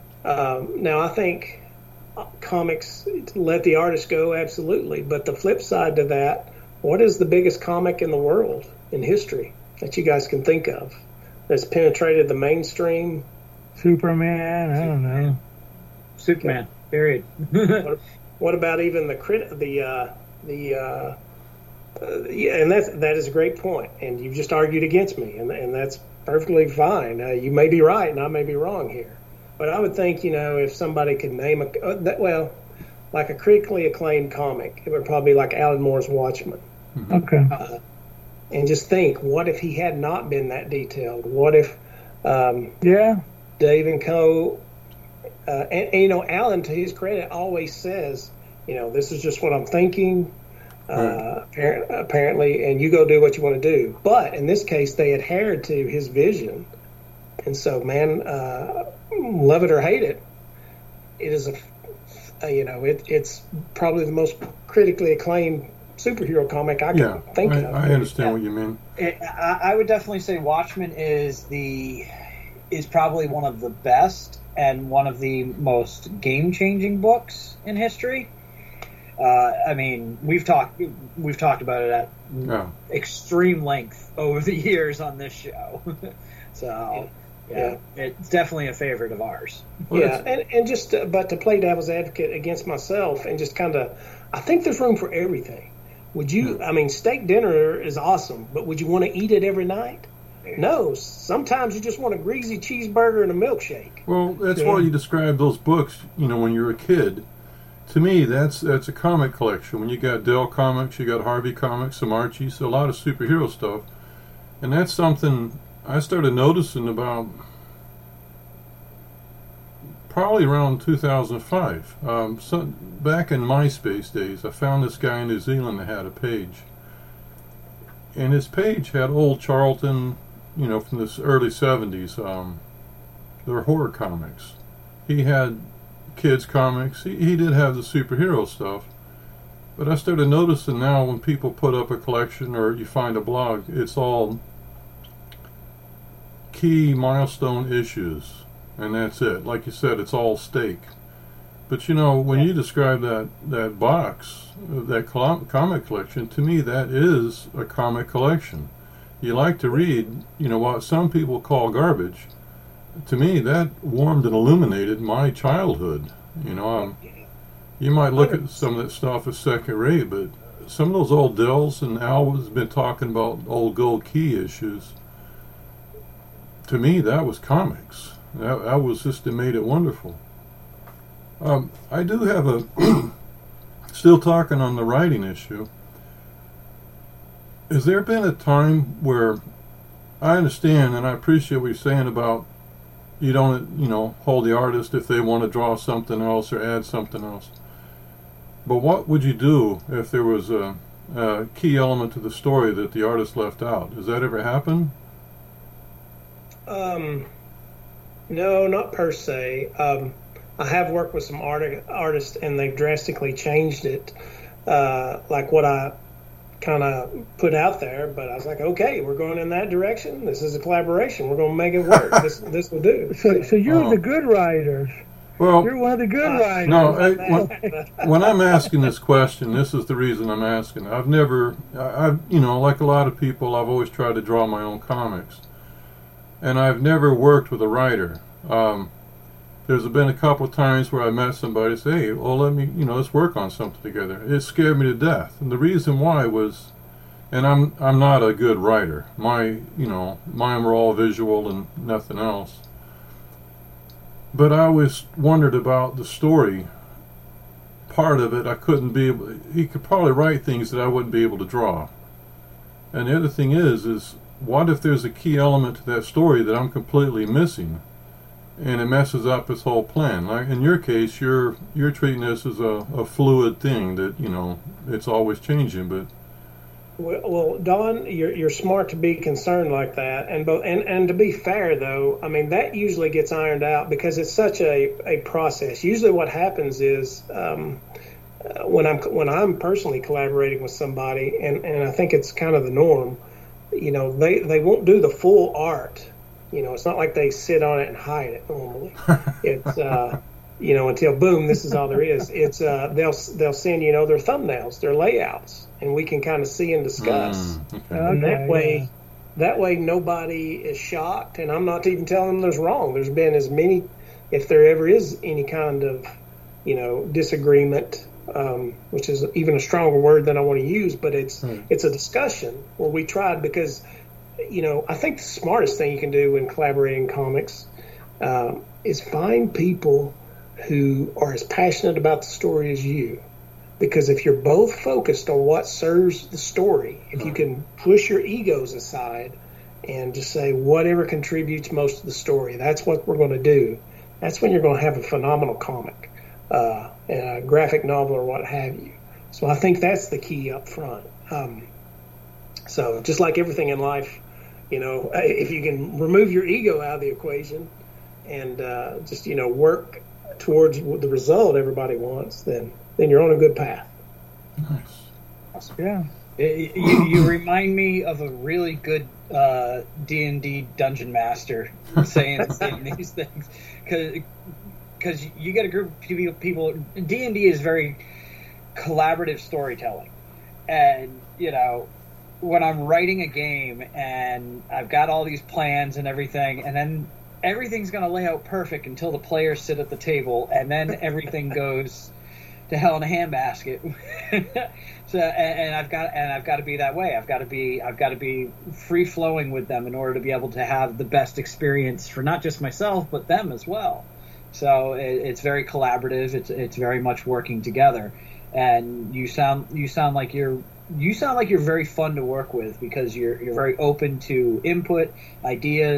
Um, now I think. Comics let the artist go, absolutely, but the flip side to that, what is the biggest comic in the world in history that you guys can think of that's penetrated the mainstream? Superman, I don't know. Superman, period. what, what about even the crit the uh, the uh, uh, yeah, and that's that is a great point, and you've just argued against me, and and that's perfectly fine. Uh, you may be right and I may be wrong here. But I would think, you know, if somebody could name a, uh, that, well, like a critically acclaimed comic, it would probably be like Alan Moore's Watchmen. Okay. Uh, and just think, what if he had not been that detailed? What if, um, yeah, Dave and Co. Uh, and, and you know, Alan, to his credit, always says, you know, this is just what I'm thinking. Uh, right. apparently, apparently, and you go do what you want to do. But in this case, they adhered to his vision, and so, man. Uh, love it or hate it, it is a, a you know, it, it's probably the most critically acclaimed superhero comic I can yeah, think I, of. I understand yeah. what you mean. It, I, I would definitely say Watchmen is the is probably one of the best and one of the most game-changing books in history. Uh, I mean, we've talked we've talked about it at yeah. extreme length over the years on this show. So. Yeah, it's definitely a favorite of ours. Well, yeah, and, and just, uh, but to play devil's advocate against myself and just kind of, I think there's room for everything. Would you, I mean, steak dinner is awesome, but would you want to eat it every night? No, sometimes you just want a greasy cheeseburger and a milkshake. Well, that's yeah. why you describe those books, you know, when you're a kid. To me, that's that's a comic collection. When you got Dell Comics, you got Harvey Comics, some Archie, so a lot of superhero stuff. And that's something I started noticing about probably around two thousand five. Um, so back in MySpace days, I found this guy in New Zealand that had a page. And his page had old Charlton, you know, from the early seventies. Um, they were horror comics. He had kids' comics. He, he did have the superhero stuff. But I started noticing now when people put up a collection or you find a blog, it's all key milestone issues. And that's it. Like you said, it's all stake. But you know, when you describe that, that box, that comic collection, to me that is a comic collection. You like to read, you know, what some people call garbage. To me, that warmed and illuminated my childhood. You know, um, you might look at some of that stuff as second rate, but some of those old Dells, and Al has been talking about old Gold Key issues. To me, that was comics. That, that was just, it made it wonderful. Um, I do have a, still talking on the writing issue, has there been a time where, I understand and I appreciate what you're saying about you don't, you know, hold the artist if they want to draw something else or add something else. But what would you do if there was a, a key element to the story that the artist left out? Does that ever happen? Um, no, not per se. Um, I have worked with some art, artists, and they've drastically changed it, uh, like what I kind of put out there. But I was like, okay, we're going in that direction. This is a collaboration. We're going to make it work. this this will do. So, so you're Oh. the good writers. Well, You're one of the good Uh, writers. no, I, when, when I'm asking this question, this is the reason I'm asking. I've never, I, I've, you know, like a lot of people, I've always tried to draw my own comics. And I've never worked with a writer. Um, there's been a couple of times where I met somebody and say, hey, well, let me, you know, let's work on something together. It scared me to death. And the reason why was, and I'm I'm not a good writer. My, you know, mine were all visual and nothing else. But I always wondered about the story part of it. I couldn't be able, he could probably write things that I wouldn't be able to draw. And the other thing is, is what if there's a key element to that story that I'm completely missing, and it messes up his whole plan? Like in your case, you're you're treating this as a, a fluid thing that, you know, it's always changing. But Well, well, Don, you're you're smart to be concerned like that, and both and, and to be fair though, I mean that usually gets ironed out because it's such a, a process. Usually, what happens is um, uh, when I'm when I'm personally collaborating with somebody, and, and I think it's kind of the norm. You know, they, they won't do the full art. You know, it's not like they sit on it and hide it normally. It's uh, you know, until boom, this is all there is. It's uh, they'll they'll send, you know, their thumbnails, their layouts, and we can kind of see and discuss. Mm, okay. And that Okay, way, yeah. that way nobody is shocked, and I'm not even telling them there's wrong. There's been as many, if there ever is any kind of, you know, disagreement, um, which is even a stronger word than I want to use, but it's Hmm. it's a discussion where we tried because, you know, I think the smartest thing you can do when collaborating comics um, is find people who are as passionate about the story as you. Because if you're both focused on what serves the story, if you can push your egos aside and just say whatever contributes most to the story, that's what we're going to do, that's when you're going to have a phenomenal comic, uh, a graphic novel or what have you. So I think that's the key up front. Um, so just like everything in life, you know, if you can remove your ego out of the equation and uh, just, you know, work towards the result everybody wants, then then you're on a good path. Nice. Yeah. It- you, you remind me of a really good uh, D and D dungeon master saying, saying these things, because you get a group of people. people D and D is very collaborative storytelling, and you know, when I'm writing a game and I've got all these plans and everything, and then everything's going to lay out perfect until the players sit at the table, and then everything goes to hell in a handbasket. So, and, and I've got and I've got to be that way. I've got to be I've got to be free flowing with them in order to be able to have the best experience for not just myself but them as well. So it, it's very collaborative. It's it's very much working together. And you sound you sound like you're you sound like you're very fun to work with because you're you're very open to input, ideas,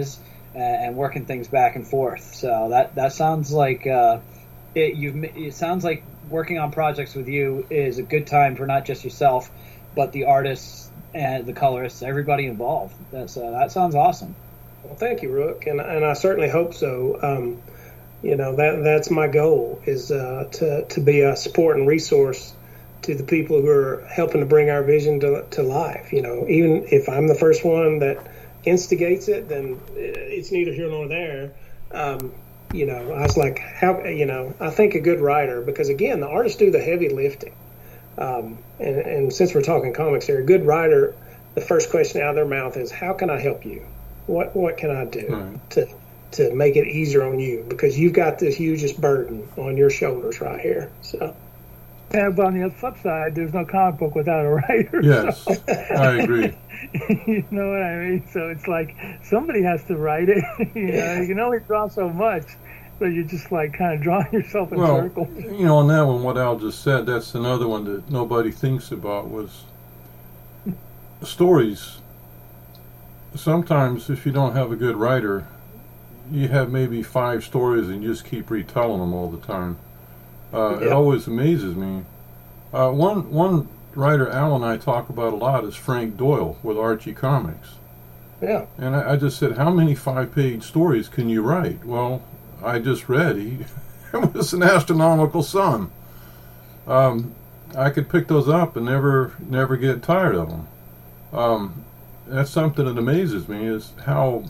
and, and working things back and forth. So that that sounds like uh, it. You it sounds like working on projects with you is a good time for not just yourself, but the artists and the colorists, everybody involved. That's uh, that sounds awesome. Well, thank you, Rook, and and I certainly hope so. Um, you know, that that's my goal, is uh, to to be a support and resource to the people who are helping to bring our vision to to life. You know, even if I'm the first one that instigates it, then it's neither here nor there. Um, you know, I was like, how? You know, I think a good writer, because again, the artists do the heavy lifting. Um, and, and since we're talking comics here, a good writer, the first question out of their mouth is, how can I help you? What what can I do right. to to make it easier on you? Because you've got the hugest burden on your shoulders right here. So, yeah, but on the flip side, there's no comic book without a writer. Yes, so. I agree. You know what I mean? So it's like somebody has to write it. you know, yeah. You can only draw so much. So you're just like kind of drawing yourself in well, circles. You know, on that one, what Al just said, that's another one that nobody thinks about was stories. Sometimes if you don't have a good writer, you have maybe five stories and you just keep retelling them all the time. Uh, yep. It always amazes me. Uh, one one writer Al and I talk about a lot is Frank Doyle with Archie Comics. Yeah. And I, I just said, how many five-page stories can you write? Well, I just read he it was an astronomical sum. Um, I could pick those up and never never get tired of them. Um, that's something that amazes me, is how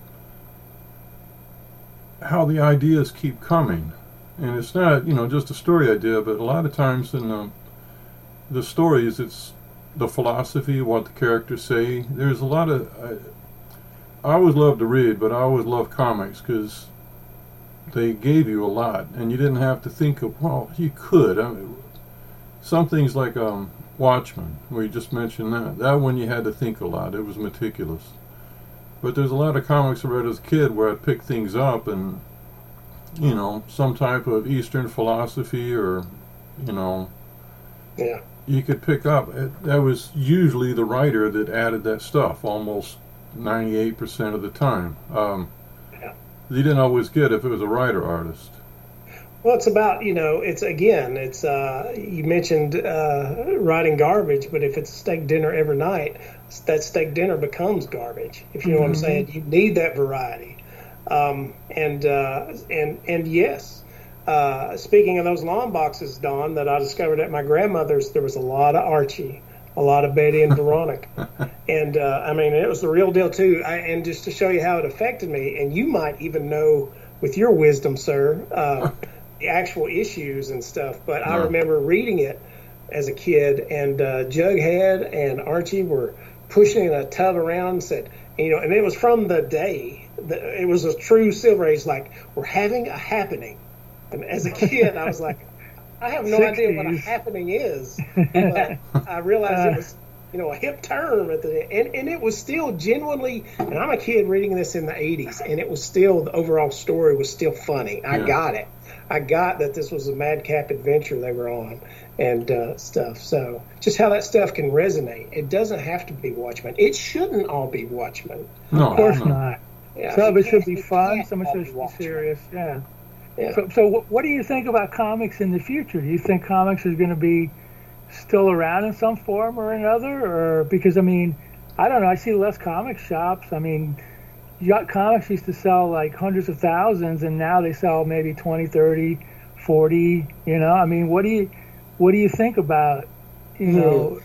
how the ideas keep coming, and it's not you know just a story idea, but a lot of times in the the stories, it's the philosophy, what the characters say. There's a lot of I, I always love to read, but I always love comics because they gave you a lot, and you didn't have to think of, well, you could. I mean, some things like um, Watchmen, where you just mentioned that. That one you had to think a lot. It was meticulous. But there's a lot of comics I read as a kid where I'd pick things up and, you know, some type of Eastern philosophy or, you know, yeah, you could pick up. It, that was usually the writer that added that stuff, almost ninety-eight percent of the time. Um, You didn't always get if it was a writer artist. Well, it's about, you know, it's again, it's, uh, you mentioned uh, writing garbage, but if it's a steak dinner every night, that steak dinner becomes garbage, if you know mm-hmm. what I'm saying. You need that variety. Um, and, uh, and, and yes, uh, speaking of those long boxes, Don, that I discovered at my grandmother's, there was a lot of Archie, a lot of Betty and Veronica. And, uh, I mean, it was the real deal, too. I, and just to show you how it affected me, and you might even know with your wisdom, sir, uh, the actual issues and stuff. But yeah. I remember reading it as a kid, and uh, Jughead and Archie were pushing a tub around and said, you know, and it was from the day, the, it was a true Silver Age, like, we're having a happening. And as a kid, I was like, I have no sixties. Idea what a happening is, but I realized it was, you know, a hip term at the and and it was still genuinely. And I'm a kid reading this in the eighties, and it was still, the overall story was still funny. I yeah. got it. I got that this was a madcap adventure they were on and uh, stuff. So just how that stuff can resonate. It doesn't have to be Watchmen. It shouldn't all be Watchmen. No, of course no. not. Yeah, some of it should be fun. Some of it should be serious. Yeah. Yeah. So, so what do you think about comics in the future? Do you think comics is going to be still around in some form or another? Or because, I mean, I don't know. I see less comic shops. I mean, yacht comics used to sell like hundreds of thousands, and now they sell maybe twenty, thirty, forty, you know? I mean, what do you what do you think about, you know,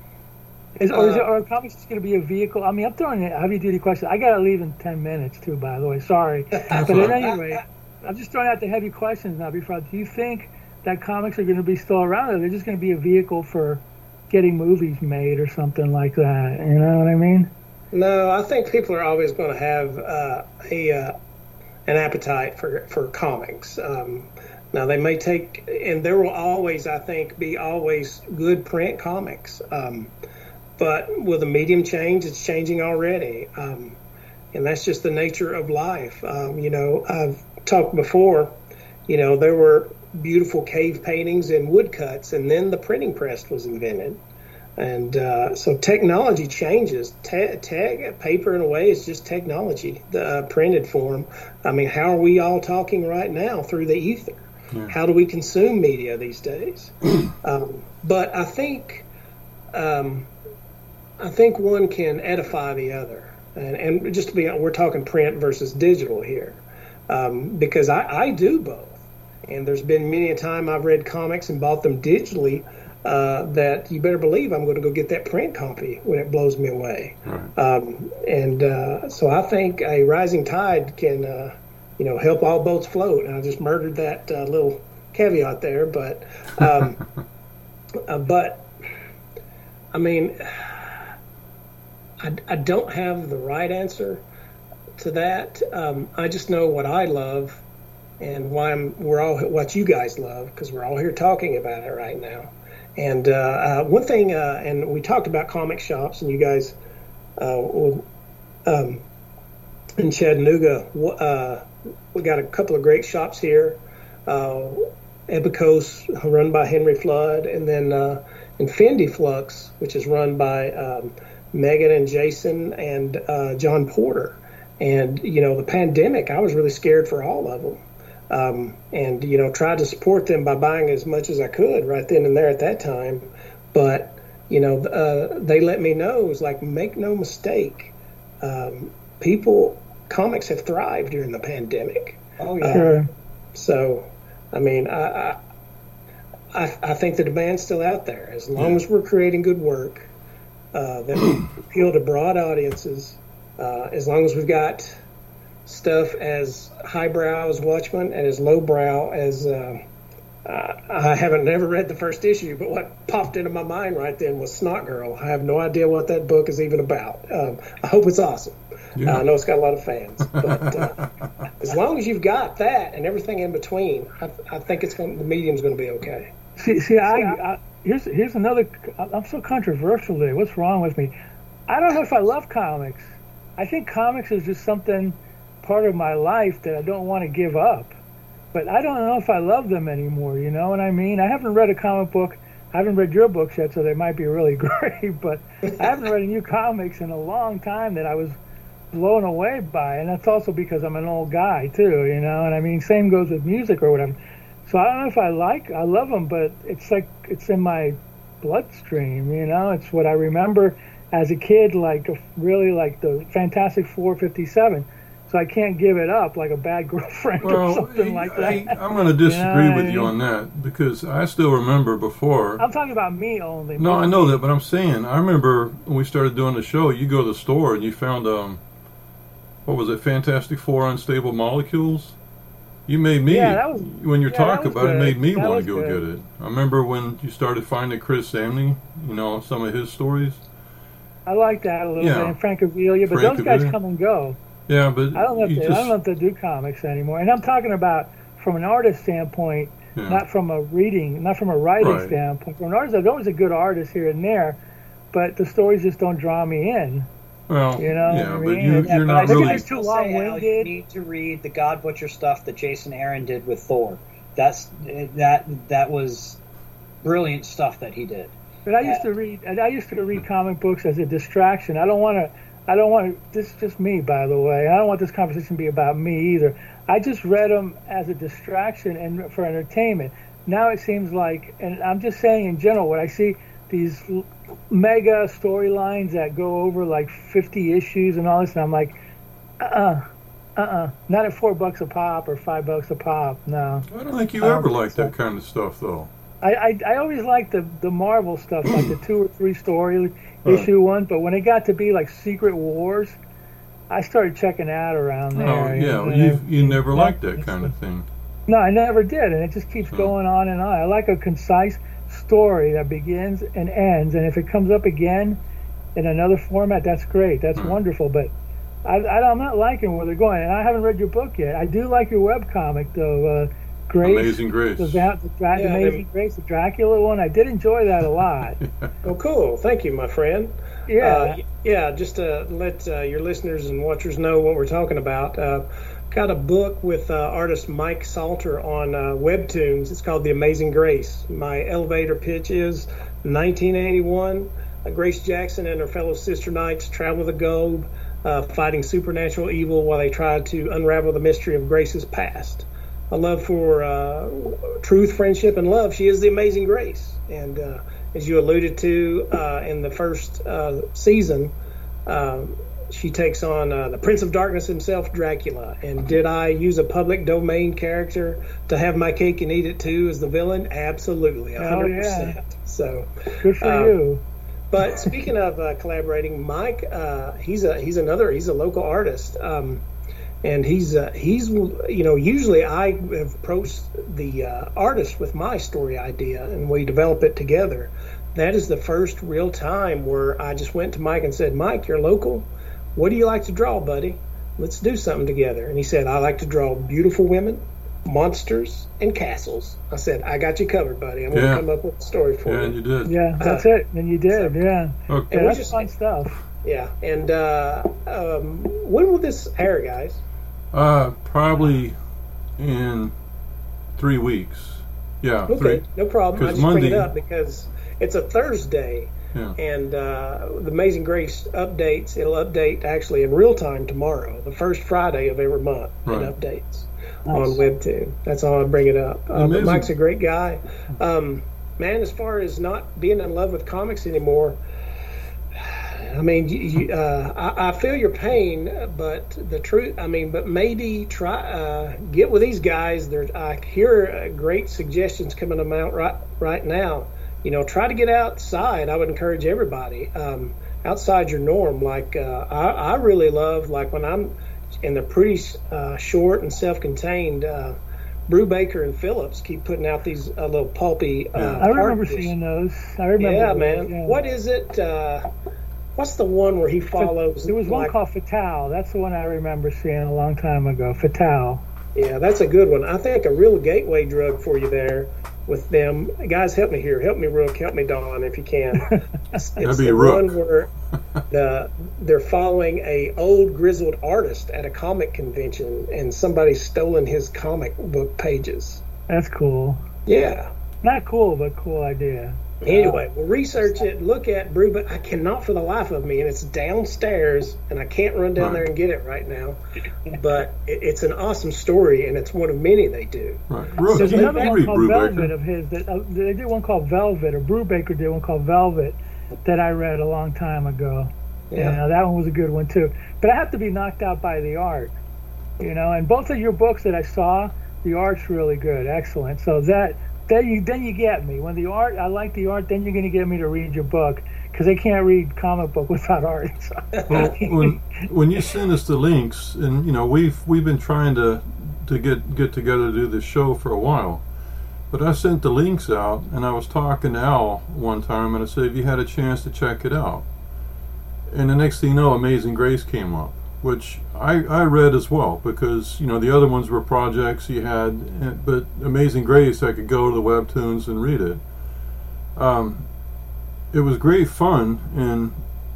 is, or is it, are comics just going to be a vehicle? I mean, I'm throwing a heavy-duty question. I got to leave in ten minutes, too, by the way. Sorry. But at any rate, I'm just throwing out the heavy questions now. Before, do you think that comics are going to be still around, or they're just going to be a vehicle for getting movies made or something like that? You know what I mean? No, I think people are always going to have uh, a uh, an appetite for for comics. Um, now they may take, and there will always, I think, be always good print comics. Um, but will the medium change? It's changing already, um, and that's just the nature of life. Um, you know, I've talked before, you know, there were beautiful cave paintings and woodcuts, and then the printing press was invented. And uh, so technology changes. Te- te- paper, in a way, is just technology, the uh, printed form. I mean, how are we all talking right now through the ether? Yeah. How do we consume media these days? um, but I think, um, I think one can edify the other. And, and just to be, we're talking print versus digital here, um, because I, I do both. And there's been many a time I've read comics and bought them digitally. Uh, that you better believe I'm going to go get that print copy when it blows me away. Right. Um, and uh, so I think a rising tide can, uh, you know, help all boats float. And I just murdered that uh, little caveat there, but, um, uh, but I mean, I, I don't have the right answer to that. Um, I just know what I love and why I'm, we're all what you guys love, because we're all here talking about it right now. And uh, uh, one thing, uh, and we talked about comic shops, and you guys uh, um, in Chattanooga, uh, we got a couple of great shops here. Uh, Epicos, run by Henry Flood, and then uh, Infinity Flux, which is run by um, Megan and Jason and uh, John Porter. And, you know, the pandemic, I was really scared for all of them. Um, and, you know, tried to support them by buying as much as I could right then and there at that time. But, you know, uh, they let me know, it was like, make no mistake, um, people, comics have thrived during the pandemic. Oh, yeah. Uh, so, I mean, I, I, I think the demand's still out there. As long yeah. as we're creating good work uh, that appeal to broad audiences, uh, as long as we've got stuff as highbrow as Watchmen and as lowbrow as uh, uh, I haven't never read the first issue, but what popped into my mind right then was Snot Girl. I have no idea what that book is even about. Um, I hope it's awesome. Yeah. Uh, I know it's got a lot of fans, but uh, as long as you've got that and everything in between, I, I think it's going the medium's going to be okay. See, see, I, I here's here's another. I'm so controversial today. What's wrong with me? I don't know if I love comics. I think comics is just something, part of my life that I don't want to give up, but I don't know if I love them anymore. You know what I mean? I haven't read a comic book. I haven't read your books yet, so they might be really great. But I haven't read a new comics in a long time that I was blown away by, and that's also because I'm an old guy too. You know, and I mean, same goes with music or whatever. So I don't know if I like, I love them, but it's like it's in my bloodstream. You know, it's what I remember as a kid, like really like the Fantastic Four fifty-seven. So I can't give it up like a bad girlfriend well, or something like that. I, I'm going to disagree you know with I you mean? on that, because I still remember before. I'm talking about me only. No, I know that, but I'm saying, I remember when we started doing the show, you go to the store and you found, um, what was it, Fantastic Four Unstable Molecules? You made me, yeah, that was, when you're yeah, talking about good. it, made me that want to go good. get it. I remember when you started finding Chris Samney, you know, some of his stories. I like that a little yeah. bit, and Frank Avila, but Frank those guys Avila. come and go. Yeah, but I don't know if you they, just, I don't know if they do comics anymore. And I'm talking about from an artist standpoint, yeah. not from a reading, not from a writing Right. standpoint. From an artist, there's always a good artist here and there, but the stories just don't draw me in. Well, You know yeah, what I but mean? you, Yeah, you're but not I think really. I still say, Al, you long-winded. need to read the God Butcher stuff that Jason Aaron did with Thor. That's that that was brilliant stuff that he did. But I used to read. I used to read comic books as a distraction. I don't want to. I don't want to. This is just me, by the way. I don't want this conversation to be about me either. I just read them as a distraction and for entertainment. Now it seems like, and I'm just saying in general, what I see these l- mega storylines that go over like fifty issues and all this, and I'm like, uh-uh, uh-uh, not at four bucks a pop or five bucks a pop. No. I don't think you I don't ever think liked so. that kind of stuff, though. I, I, I always liked the, the Marvel stuff, like the two or three story issue ones, but when it got to be like Secret Wars, I started checking out around there. Oh, yeah, and, you uh, you never liked that kind of thing. No, I never did, and it just keeps Oh. going on and on. I like a concise story that begins and ends, and if it comes up again in another format, that's great. That's Hmm. wonderful, but I, I, I'm not liking where they're going, and I haven't read your book yet. I do like your webcomic, though, uh, Grace. Amazing Grace. The, Va- the Dra- Yeah, Amazing they- Grace, the Dracula one. I did enjoy that a lot. Oh, cool. Thank you, my friend. Yeah. Uh, yeah, just to let uh, your listeners and watchers know what we're talking about. Uh, got a book with uh, artist Mike Salter on uh, Webtoons. It's called The Amazing Grace. My elevator pitch is nineteen eighty-one. Grace Jackson and her fellow sister knights travel the globe, uh, fighting supernatural evil while they try to unravel the mystery of Grace's past. A love for uh, truth, friendship, and love. She is the amazing Grace. And uh, as you alluded to uh, in the first uh, season, uh, she takes on uh, the Prince of Darkness himself, Dracula. And did I use a public domain character to have my cake and eat it too as the villain? Absolutely, one hundred percent. Oh, yeah. So good for um, you. But speaking of uh, collaborating, Mike, uh, he's a he's another he's a local artist. Um, And he's, uh, he's, you know, usually I have approached the uh, artist with my story idea and we develop it together. That is the first real time where I just went to Mike and said, Mike, you're local. What do you like to draw, buddy? Let's do something together. And he said, I like to draw beautiful women, monsters, and castles. I said, I got you covered, buddy. I'm going to Yeah. come up with a story for Yeah, you. and you did. Yeah, that's Uh, it. And you did, so- yeah. Okay. Yeah, we that's just- fun stuff. Yeah. And uh, um, when will this air, guys? Uh, probably in three weeks. Yeah, Okay, three. no problem. I 'Cause just bring it Monday- up because it's a Thursday, Yeah. and uh, the Amazing Grace updates. It'll update actually in real time tomorrow, the first Friday of every month. Right. It updates Nice. on Webtoon. That's all I bring it up. Uh, but Amazing. Mike's a great guy. Um, man, as far as not being in love with comics anymore, I mean, you, you, uh, I, I feel your pain, but the truth, I mean, but maybe try, uh, get with these guys. There, I hear uh, great suggestions coming them out right, right now. You know, try to get outside. I would encourage everybody, um, outside your norm. Like, uh, I, I really love, like when I'm, and they're pretty uh, short and self-contained, uh, Brubaker and Phillips keep putting out these uh, little pulpy, uh, Yeah. I remember cartridges. seeing those. I remember. Yeah, those, man. yeah. What is it? Uh, what's the one where he follows? There was one like, called Fatale. That's the one I remember seeing a long time ago. Fatale. Yeah, that's a good one. I think a real gateway drug for you there with them. Guys, help me here. Help me, Rook. Help me, Don, if you can. It's, That'd it's be the Rook. one where the, they're following a old grizzled artist at a comic convention, and somebody's stolen his comic book pages. That's cool. Yeah. Not cool, but cool idea. Anyway, we'll research it, look at Brew, but I cannot for the life of me, and it's downstairs, and I can't run down Right. there and get it right now. But it, it's an awesome story, and it's one of many they do. Right. Rook, There's you another can one read called Velvet Brubaker. of his. That uh, they did one called Velvet, or Brubaker did one called Velvet, that I read a long time ago. Yeah. You know, that one was a good one too. But I have to be knocked out by the art. You know, and both of your books that I saw, the art's really good, excellent. So that then you then you get me. When the art, I like the art, then you're going to get me to read your book because I can't read comic book without art. So. Well, when when you send us the links, and you know we've we've been trying to to get get together to do this show for a while, but I sent the links out, and I was talking to Al one time, and I said, "Have you had a chance to check it out?" And the next thing you know, Amazing Grace came up, which I, I read as well, because you know the other ones were projects he had, but Amazing Grace I could go to the webtoons and read it. Um, it was great fun, and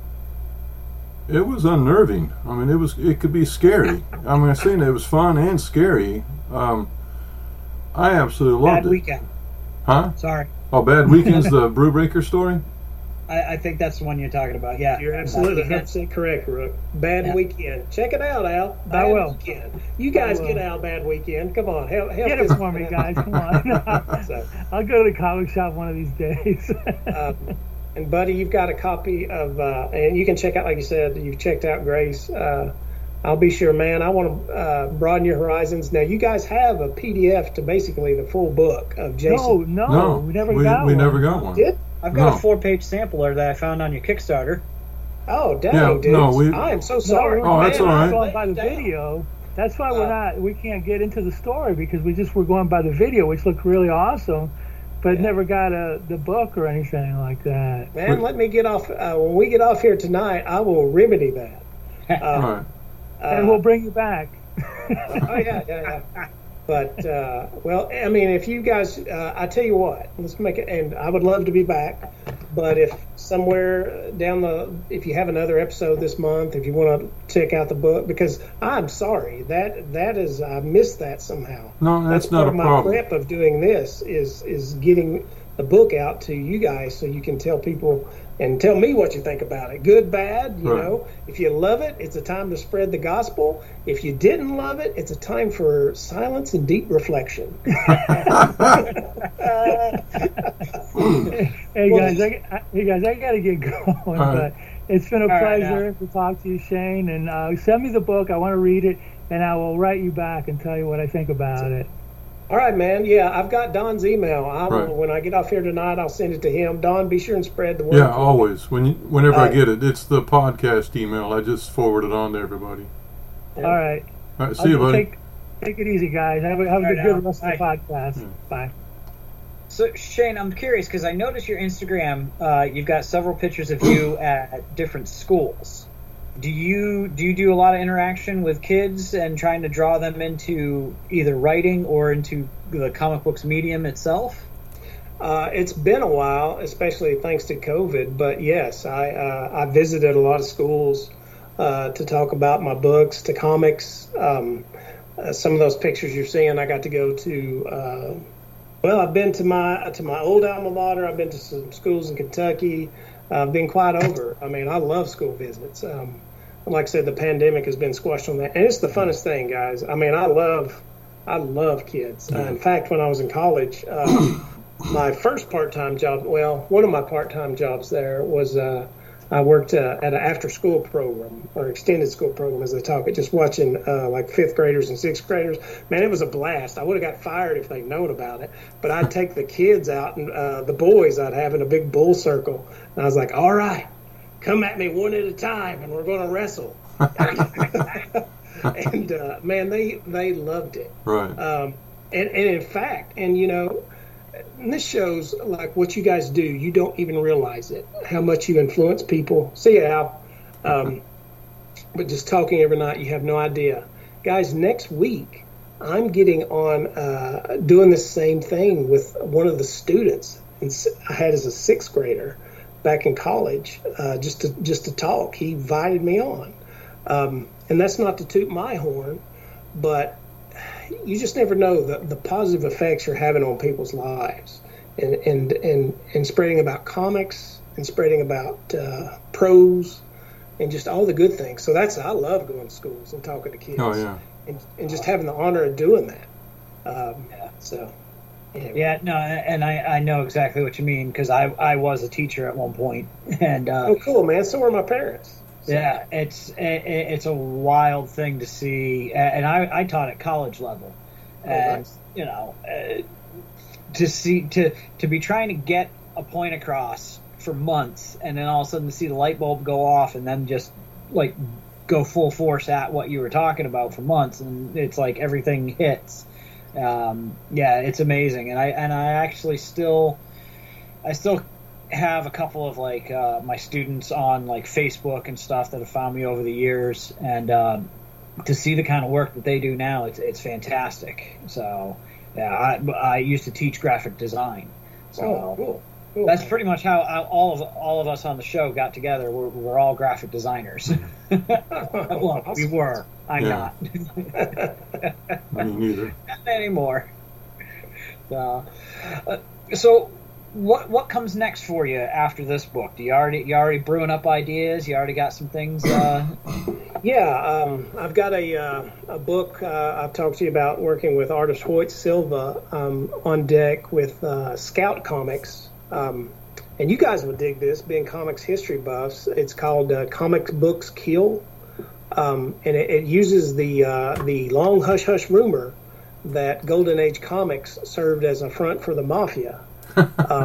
it was unnerving. I mean, it was it could be scary. I mean, I'm saying it was fun and scary. Um, I absolutely loved Bad it. Weekend. Huh? Sorry. Oh, Bad Weekend's the Brewbreaker story? I, I think that's the one you're talking about. Yeah. You're Bad absolutely one Weekend. hundred percent correct, Rook. Bad Yeah. Weekend. Check it out, Al. I Bad will. Weekend. You guys I will. get Al Bad Weekend. Come on, help, help Get it this for me, man. guys. Come on. So, I'll go to the comic shop one of these days. um, and buddy, you've got a copy of, uh, and you can check out, like you said, you've checked out Grace. Uh, I'll be sure, man. I want to uh, broaden your horizons. Now, you guys have a P D F to basically the full book of Jason. no, no, No, we never we, got we one. never got one. Did? I've got No. a four-page sampler that I found on your Kickstarter. Oh, dang, Yeah, dude. no, we- I am so No, sorry. Oh, that's man. all right. We're going by the Damn. video. That's why we're Uh, not. We can't get into the story because we just were going by the video, which looked really awesome, but Yeah. never got a the book or anything like that. Man, let me get off. Uh, when we get off here tonight, I will remedy that. Uh, Right. and uh, we'll bring you back. Oh yeah, yeah, yeah. But uh, well, I mean, if you guys, uh, I tell you what, let's make it. And I would love to be back. But if somewhere down the, if you have another episode this month, if you want to check out the book, because I'm sorry that that is I missed that somehow. No, that's, That's not part a of my problem. prep of doing this is is getting the book out to you guys so you can tell people and tell me what you think about it. Good, bad, you Right. know. If you love it, it's a time to spread the gospel. If you didn't love it, it's a time for silence and deep reflection. Hey guys, I, I- hey guys, I gotta get going, right. but it's been a All right, pleasure to talk to you, Shane. And uh, send me the book. I want to read it, and I will write you back and tell you what I think about it. All right, man. Yeah, I've got Don's email. I will, Right. When I get off here tonight, I'll send it to him. Don, be sure and spread the word. Yeah, always. When you, whenever All I right. get it, it's the podcast email. I just forward it on to everybody. Yeah. All right. All right, see you, I'll buddy. Take, take it easy, guys. Have a, have a All good right, rest now. of the podcast. Bye. So Shane, I'm curious because I noticed your Instagram. Uh, you've got several pictures of you at different schools. Do you do you do a lot of interaction with kids and trying to draw them into either writing or into the comic books medium itself? Uh, it's been a while, especially thanks to COVID. But yes, I uh, I visited a lot of schools uh, to talk about my books, to comics. Um, uh, some of those pictures you're seeing, I got to go to. Uh, well, I've been to my to my old alma mater. I've been to some schools in Kentucky. I've been quite over. I mean, I love school visits. Um, like I said, the pandemic has been squashed on that, and it's the funnest thing, guys. I mean, I love I love kids. Uh, in fact, when I was in college. Uh, My first part-time job, well, one of my part-time jobs there was uh, I worked uh, at an after-school program or extended school program, as they talk it, just watching uh, like fifth graders and sixth graders. Man, it was a blast. I would have got fired if they'd known about it. But I'd take the kids out and uh, the boys I'd have in a big bull circle. And I was like, all right, come at me one at a time, and we're going to wrestle. and, uh, man, they, they loved it. Right. Um, and, and in fact, and, you know, and this shows like what you guys do. You don't even realize it, how much you influence people. See you, Al. Um, but just talking every night, you have no idea. Guys, next week, I'm getting on uh, doing the same thing with one of the students I had as a sixth grader back in college, uh, just to just to talk. He invited me on. Um, and that's not to toot my horn, but you just never know the, the positive effects you're having on people's lives, and and and, and spreading about comics and spreading about uh, prose and just all the good things. So that's I love going to schools and talking to kids. Oh, yeah. And, and just having the honor of doing that. Um, yeah. So. Anyway. Yeah, no, and I, I know exactly what you mean because I, I was a teacher at one point, and uh, oh, cool, man. So were my parents. So. Yeah, it's it, it's a wild thing to see, and I, I taught at college level, and oh, nice. you know, uh, to see to to be trying to get a point across for months, and then all of a sudden to see the light bulb go off, and then just like go full force at what you were talking about for months, and it's like everything hits. Um, yeah, it's amazing, and I and I actually still, I still. have a couple of like uh, my students on like Facebook and stuff that have found me over the years, and um, to see the kind of work that they do now, it's it's fantastic. So yeah, I, I used to teach graphic design, so oh, cool. Cool. That's pretty much how I, all of all of us on the show got together. We're, we're all graphic designers. Well, we were. I'm Yeah. not. Me neither. Not anymore. So, uh, so. What what comes next for you after this book? Do you already you already brewing up ideas? You already got some things? Uh... Yeah, um, I've got a uh, a book uh, I've talked to you about working with artist Hoyt Silva um, on deck with uh, Scout Comics, um, and you guys would dig this, being comics history buffs. It's called uh, Comic Books Kill, um, and it, it uses the uh, the long hush hush rumor that Golden Age comics served as a front for the mafia. uh,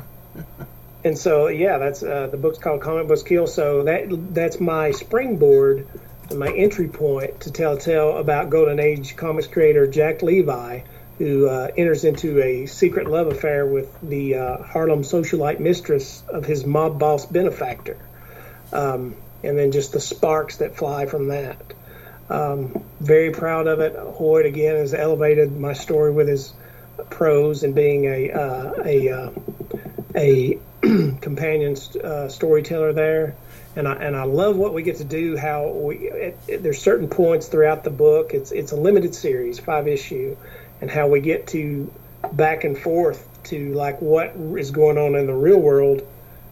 and so, yeah, that's uh, the book's called Comic Books Kill. So that that's my springboard and my entry point to tell tale about Golden Age comics creator Jack Levi, who uh, enters into a secret love affair with the uh, Harlem socialite mistress of his mob boss benefactor, um, and then just the sparks that fly from that. Um, very proud of it. Hoyt again has elevated my story with his prose and being a uh, a uh, a companion uh, storyteller there, and I and I love what we get to do. How we it, it, there's certain points throughout the book. It's it's a limited series, five issue, and how we get to back and forth to like what is going on in the real world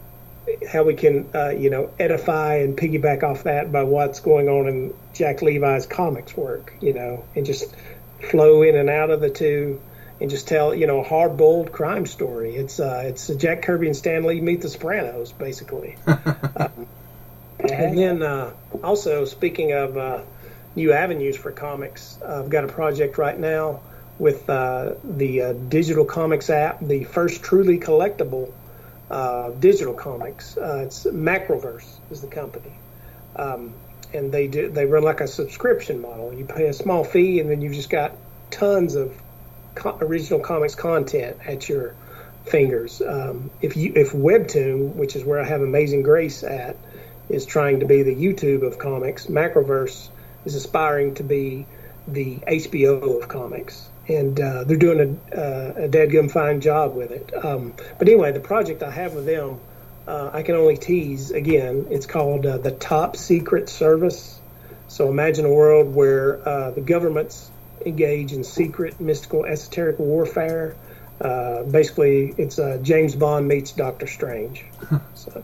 how we can, uh, you know, edify and piggyback off that by what's going on in Jack Levi's comics work, you know, and just flow in and out of the two and just tell, you know, a hard-boiled crime story. It's uh, it's Jack Kirby and Stan Lee meet the Sopranos, basically. um, and then uh, also, speaking of uh, new avenues for comics, uh, I've got a project right now with uh, the uh, digital comics app, the first truly collectible uh, digital comics. Uh, it's Macroverse is the company. Um, and they do they run like a subscription model. You pay a small fee, and then you've just got tons of co- original comics content at your fingers. Um, if you if Webtoon, which is where I have Amazing Grace at, is trying to be the YouTube of comics, Macroverse is aspiring to be the H B O of comics. And uh, they're doing a, uh, a dadgum fine job with it. Um, but anyway, the project I have with them, uh, I can only tease again. It's called uh, the Top Secret Service. So imagine a world where uh, the governments engage in secret, mystical, esoteric warfare. Uh, basically, it's uh, James Bond meets Doctor Strange. So.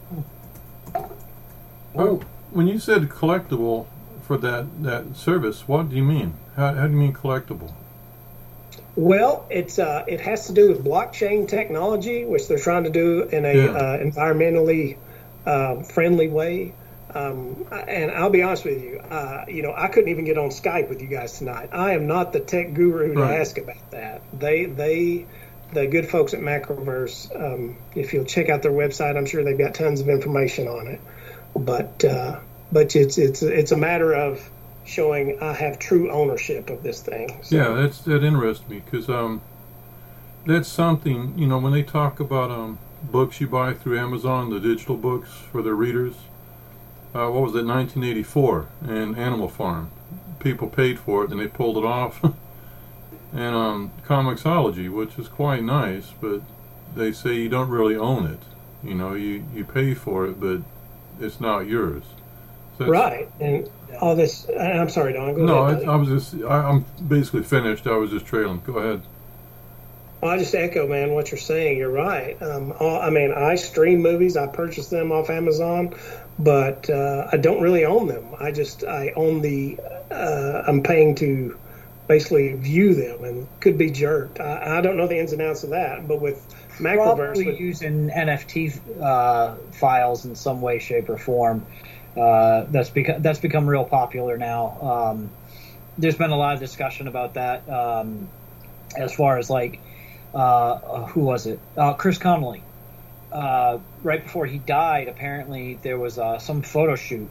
Oh, when you said collectible for that, that service, what do you mean? How, how do you mean collectible? Well, it's uh, it has to do with blockchain technology, which they're trying to do in a Yeah. uh, environmentally uh, friendly way. Um, and I'll be honest with you, uh, you know, I couldn't even get on Skype with you guys tonight. I am not the tech guru to Right. ask about that. They, they, the good folks at Macroverse, um, if you'll check out their website, I'm sure they've got tons of information on it. But uh, but it's it's it's a matter of showing I have true ownership of this thing. So. Yeah, that's that interests me because um, that's something, you know, when they talk about um, books you buy through Amazon, the digital books for their readers. Uh, what was it, nineteen eighty-four, and Animal Farm. People paid for it, and they pulled it off. And um, Comixology, which is quite nice, but they say you don't really own it. You know, you, you pay for it, but it's not yours. So Right, and all this. and I'm sorry, Don. Go No, ahead. I, I was just, I, I'm basically finished. I was just trailing. Go ahead. Well, I just echo, man, what you're saying. You're right. Um, all, I mean, I stream movies. I purchase them off Amazon, but uh, I don't really own them. I just I own the. Uh, I'm paying to basically view them and could be jerked. I, I don't know the ins and outs of that, but with Macroverse, Probably with, using N F T uh, files in some way, shape, or form. Uh, that's become that's become real popular now. Um, there's been a lot of discussion about that, um, as far as like uh, who was it? Uh, Chris Connolly. Uh, right before he died, apparently there was uh, some photo shoot,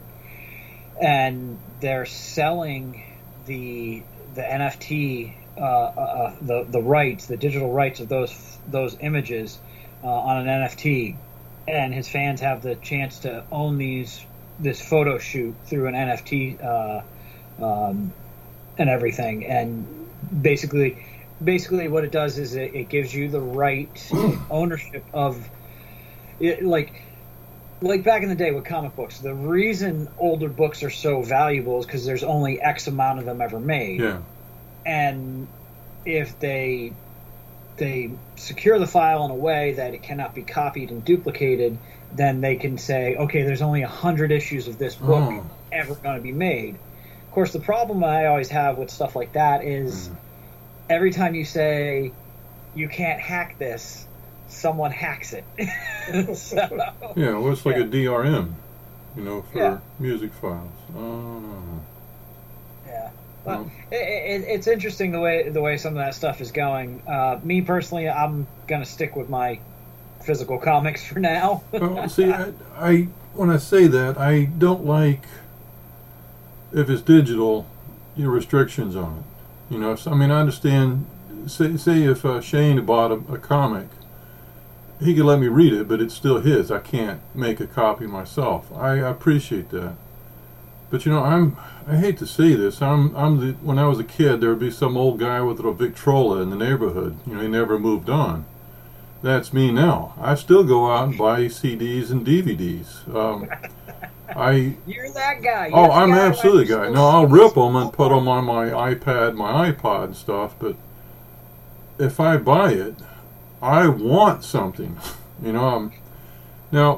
and they're selling the the N F T, uh, uh, the the rights, the digital rights of those those images uh, on an N F T, and his fans have the chance to own these this photo shoot through an N F T uh, um, and everything. And basically, basically what it does is it, it gives you the right ownership of it, like. Like back in the day with comic books, the reason older books are so valuable is because there's only X amount of them ever made. Yeah. And if they they secure the file in a way that it cannot be copied and duplicated, then they can say, okay, there's only a hundred issues of this book Oh. ever going to be made. Of course, the problem I always have with stuff like that is Mm. every time you say you can't hack this, someone hacks it. so, Yeah, well, it's like Yeah. a D R M, you know, for Yeah. music files. Oh. yeah. But Well, it, it, it's interesting the way the way some of that stuff is going. Uh, me personally, I'm gonna stick with my physical comics for now. well, see, I, I when I say that, I don't like if it's digital, you know, restrictions on it. You know, so, I mean, I understand. Say, say if uh, Shane bought a, a comic, he could let me read it, but it's still his. I can't make a copy myself. I appreciate that. But you know, I'm I hate to say this. I'm I'm the when I was a kid, there would be some old guy with a Victrola in the neighborhood. You know, he never moved on. That's me now. I still go out and buy C Ds and D V Ds. Um, I You're that guy. You're oh, the I'm guy absolutely like guy. No, I'll rip them and put them on my iPad, my iPod, and stuff. But if I buy it, I want something. You know. Um, now,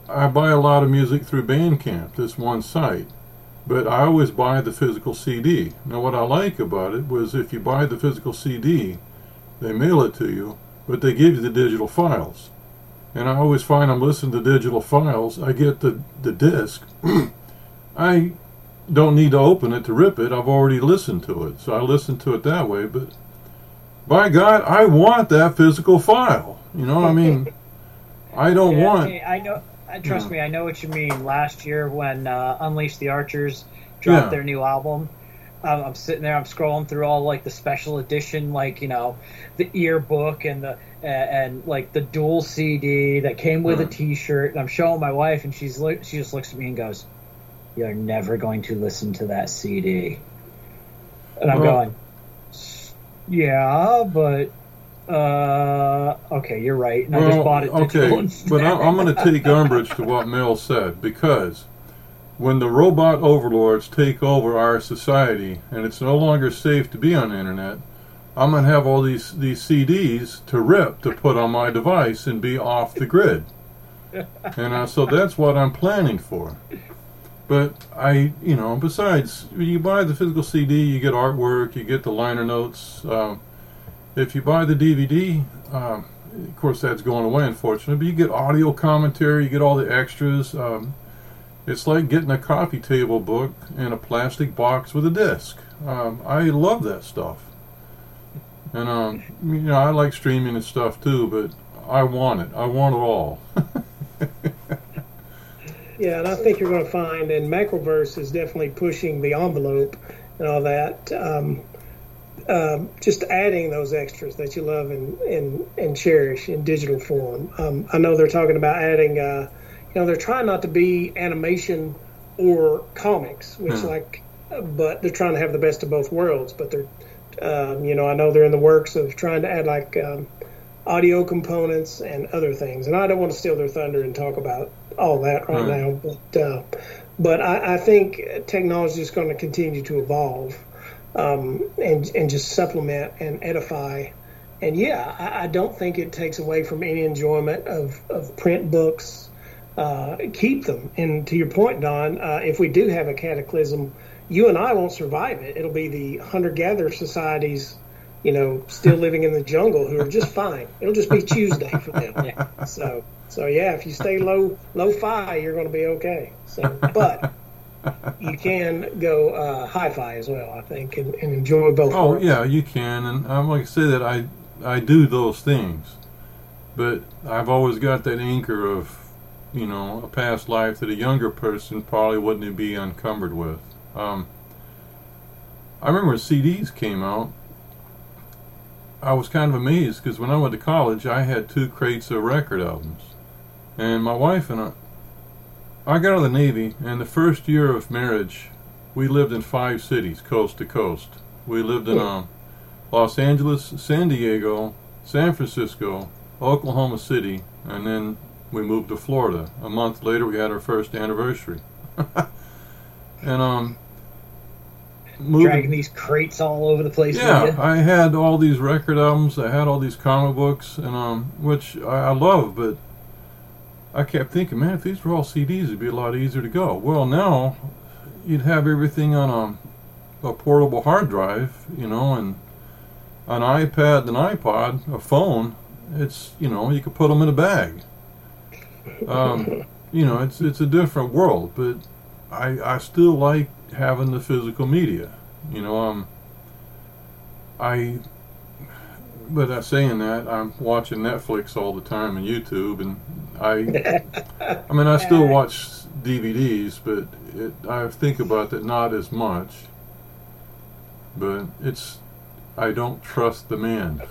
I buy a lot of music through Bandcamp, this one site, but I always buy the physical C D. Now what I like about it was if you buy the physical C D, they mail it to you, but they give you the digital files. And I always find I'm listening to digital files. I get the, the disc. I don't need to open it to rip it. I've already listened to it. So I listen to it that way. But by God, I want that physical file. You know, I mean, I don't yeah, want... I know. Trust yeah. me, I know what you mean. Last year when uh, Unleash the Archers dropped yeah. their new album, um, I'm sitting there, I'm scrolling through all like the special edition, like, you know, the ear book and the uh, and like the dual C D that came with mm. a T-shirt. And I'm showing my wife, and she's look, she just looks at me and goes, "You're never going to listen to that C D." And I'm well, going, "Yeah, but uh, okay, you're right." And well, I just bought it. Okay, but I'm, I'm going to take umbrage to what Mel said, because when the robot overlords take over our society and it's no longer safe to be on the internet, I'm going to have all these, these C Ds to rip to put on my device and be off the grid. And uh, so that's what I'm planning for. But I, you know, besides, you buy the physical C D, you get artwork, you get the liner notes. Um, if you buy the D V D, um, of course that's going away, unfortunately, but you get audio commentary, you get all the extras. Um, it's like getting a coffee table book in a plastic box with a disc. Um, I love that stuff. And, um, you know, I like streaming and stuff too, but I want it. I want it all. Yeah, and I think you're going to find, and Macroverse is definitely pushing the envelope and all that. Um, um, just adding those extras that you love and, and, and cherish in digital form. Um, I know they're talking about adding, uh, you know, they're trying not to be animation or comics, which hmm. like, uh, but they're trying to have the best of both worlds. But they're, um, you know, I know they're in the works of trying to add like um, audio components and other things. And I don't want to steal their thunder and talk about all that right hmm. now, but uh, but I, I think technology is going to continue to evolve. Um, and and just supplement and edify. And yeah, I, I don't think it takes away from any enjoyment of, of print books. Uh, keep them. And to your point, Don, uh, if we do have a cataclysm, you and I won't survive it. It'll be the hunter-gatherer societies, you know, still living in the jungle who are just fine. It'll just be Tuesday for them. Yeah. So so yeah, if you stay low low-fi, you're going to be okay. So but. You can go uh, hi-fi as well, I think, and, and enjoy both. Oh, worlds. Yeah, you can. And I'm like I say that I I do those things, but I've always got that anchor of, you know, a past life that a younger person probably wouldn't be encumbered with. Um, I remember when C Ds came out, I was kind of amazed because when I went to college, I had two crates of record albums, and my wife and I. I got out of the Navy, and the first year of marriage, we lived in five cities, coast to coast. We lived in um, Los Angeles, San Diego, San Francisco, Oklahoma City, and then we moved to Florida. A month later, we had our first anniversary. and um, moving, dragging these crates all over the place. Yeah, with you. I had all these record albums. I had all these comic books, and um, which I, I love, but. I kept thinking, man, if these were all C Ds, it'd be a lot easier to go. Well, now you'd have everything on a, a portable hard drive, you know, and an iPad, an iPod, a phone. It's, you know, you could put them in a bag. Um, you know, it's it's a different world, but I I still like having the physical media. You know, um, I. But uh, saying that, I'm watching Netflix all the time and YouTube, and I, I mean, I still watch D V Ds, but it, I think about that not as much. But it's, I don't trust the man.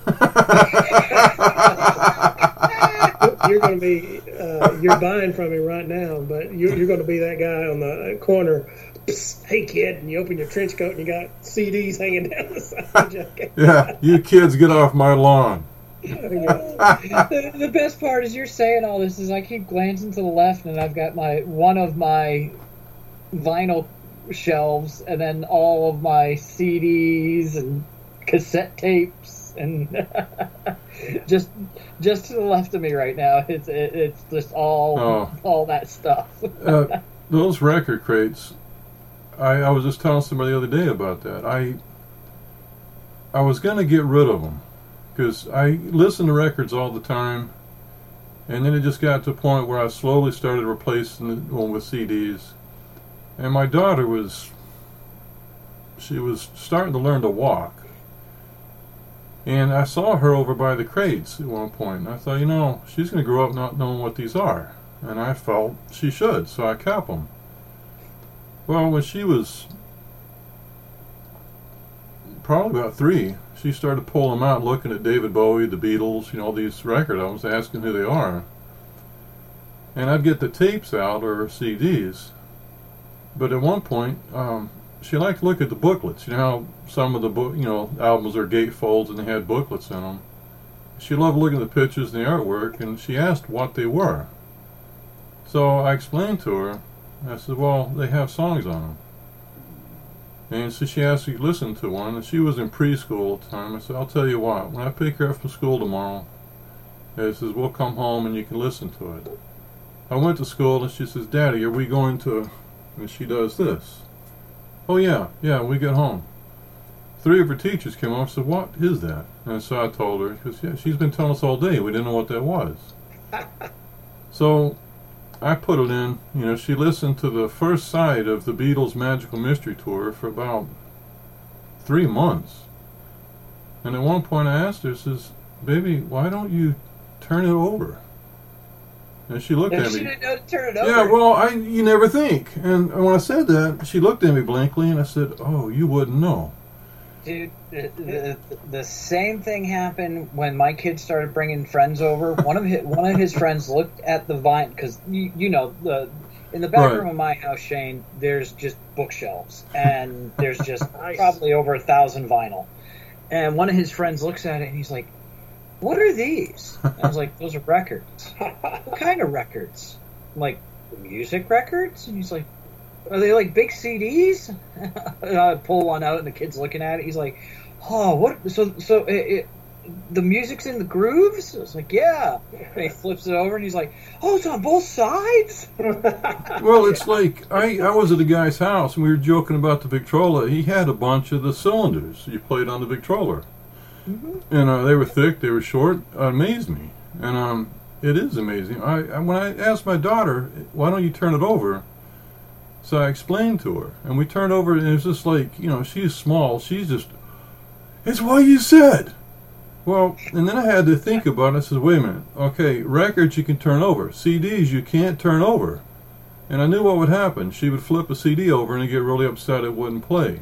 You're going to be, uh, you're buying from me right now, but you're, you're going to be that guy on the corner. Psst, hey kid, and you open your trench coat and you got C Ds hanging down the side of your jacket. Yeah, you kids get off my lawn. the, the best part is you're saying all this is I keep glancing to the left and I've got my one of my vinyl shelves and then all of my C Ds and cassette tapes and just just to the left of me right now, it's it, it's just all Oh. all that stuff. uh, those record crates, I, I was just telling somebody the other day about that. I I was going to get rid of them because I listen to records all the time, and then it just got to a point where I slowly started replacing them with C Ds. And my daughter was, she was starting to learn to walk. And I saw her over by the crates at one point, and I thought, you know, she's going to grow up not knowing what these are. And I felt she should, so I kept them. Well, when she was probably about three, she started pulling them out, looking at David Bowie, the Beatles, you know, these record albums, asking who they are. And I'd get the tapes out, or C Ds. But at one point, um, she liked to look at the booklets. You know how some of the book, you know, albums are gatefolds and they had booklets in them. She loved looking at the pictures and the artwork, and she asked what they were. So I explained to her. I said, well, they have songs on them. And so she asked me to listen to one, and she was in preschool at the time. I said, I'll tell you what, when I pick her up from school tomorrow, I says, we'll come home and you can listen to it. I went to school, and she says, Daddy, are we going to... And she does this. Oh, yeah, yeah, we get home. Three of her teachers came over and said, what is that? And so I told her, because yeah, she's been telling us all day, we didn't know what that was. So I put it in, you know, she listened to the first side of the Beatles' Magical Mystery Tour for about three months. And at one point I asked her, says, baby, why don't you turn it over? And she looked No, at she me. didn't know to turn it over. Yeah, well, I you never think. And when I said that, she looked at me blankly, and I said, oh, you wouldn't know. Dude, the, the, the same thing happened when my kids started bringing friends over. One of his, one of his friends looked at the vine, because, you, you know, the in the back Right. room of my house, Shane, there's just bookshelves, and there's just probably over a thousand vinyl. And one of his friends looks at it, and he's like, what are these? I was like, those are records. What kind of records? I'm like, music records? And he's like, are they like big C Ds? And I pull one out, and the kid's looking at it. He's like, oh, what? So, so it, it, the music's in the grooves? I was like, yeah. And he flips it over, and he's like, oh, it's on both sides? Well, it's like, I, I was at a guy's house, and we were joking about the Victrola. He had a bunch of the cylinders you played on the Victrola. Mm-hmm. And uh, they were thick, they were short. It amazed me. And um, it is amazing. I, I when I asked my daughter, why don't you turn it over? So I explained to her. And we turned over, and it was just like, you know, she's small. She's just, it's what you said. Well, and then I had to think about it. I said, wait a minute. Okay, records you can turn over. C Ds you can't turn over. And I knew what would happen. She would flip a C D over and get really upset it wouldn't play.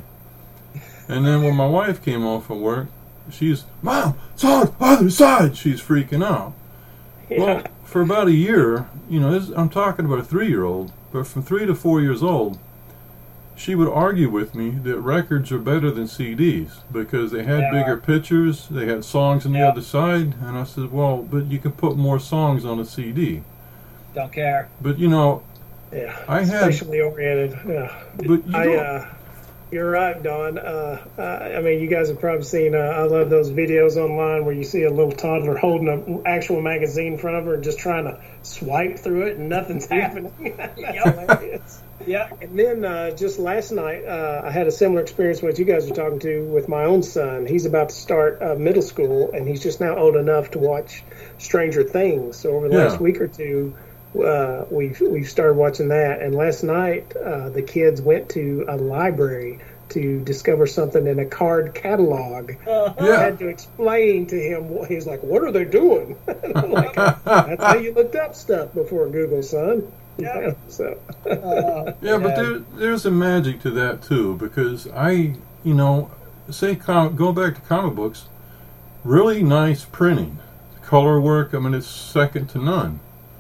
And then when my wife came home from work, she's, Mom, it's on the other side. She's freaking out. Yeah. Well, for about a year, you know, this, I'm talking about a three-year-old, but from three to four years old, she would argue with me that records are better than C Ds because they had yeah. bigger pictures, they had songs on the yeah. other side, and I said, well, but you can put more songs on a C D. Don't care. But, you know, yeah, I had... Especially oriented, yeah. But you I, don't... uh, You're right, Don. Uh, uh, I mean, you guys have probably seen, uh, I love those videos online where you see a little toddler holding an actual magazine in front of her and just trying to swipe through it and nothing's happening. That's hilarious. Yeah. And then uh, just last night, uh, I had a similar experience with what you guys were talking to with my own son. He's about to start uh, middle school, and he's just now old enough to watch Stranger Things. So over the yeah. last week or two, Uh, we've we've started watching that, and last night uh, the kids went to a library to discover something in a card catalog. Uh-huh. I had to explain to him. What, he's like, "What are they doing?" And I'm like, "That's how you looked up stuff before Google, son." Yeah. So. uh, yeah, but there, there's a magic to that too, because I, you know, say com- going back to comic books, really nice printing, color work. I mean, it's second to none.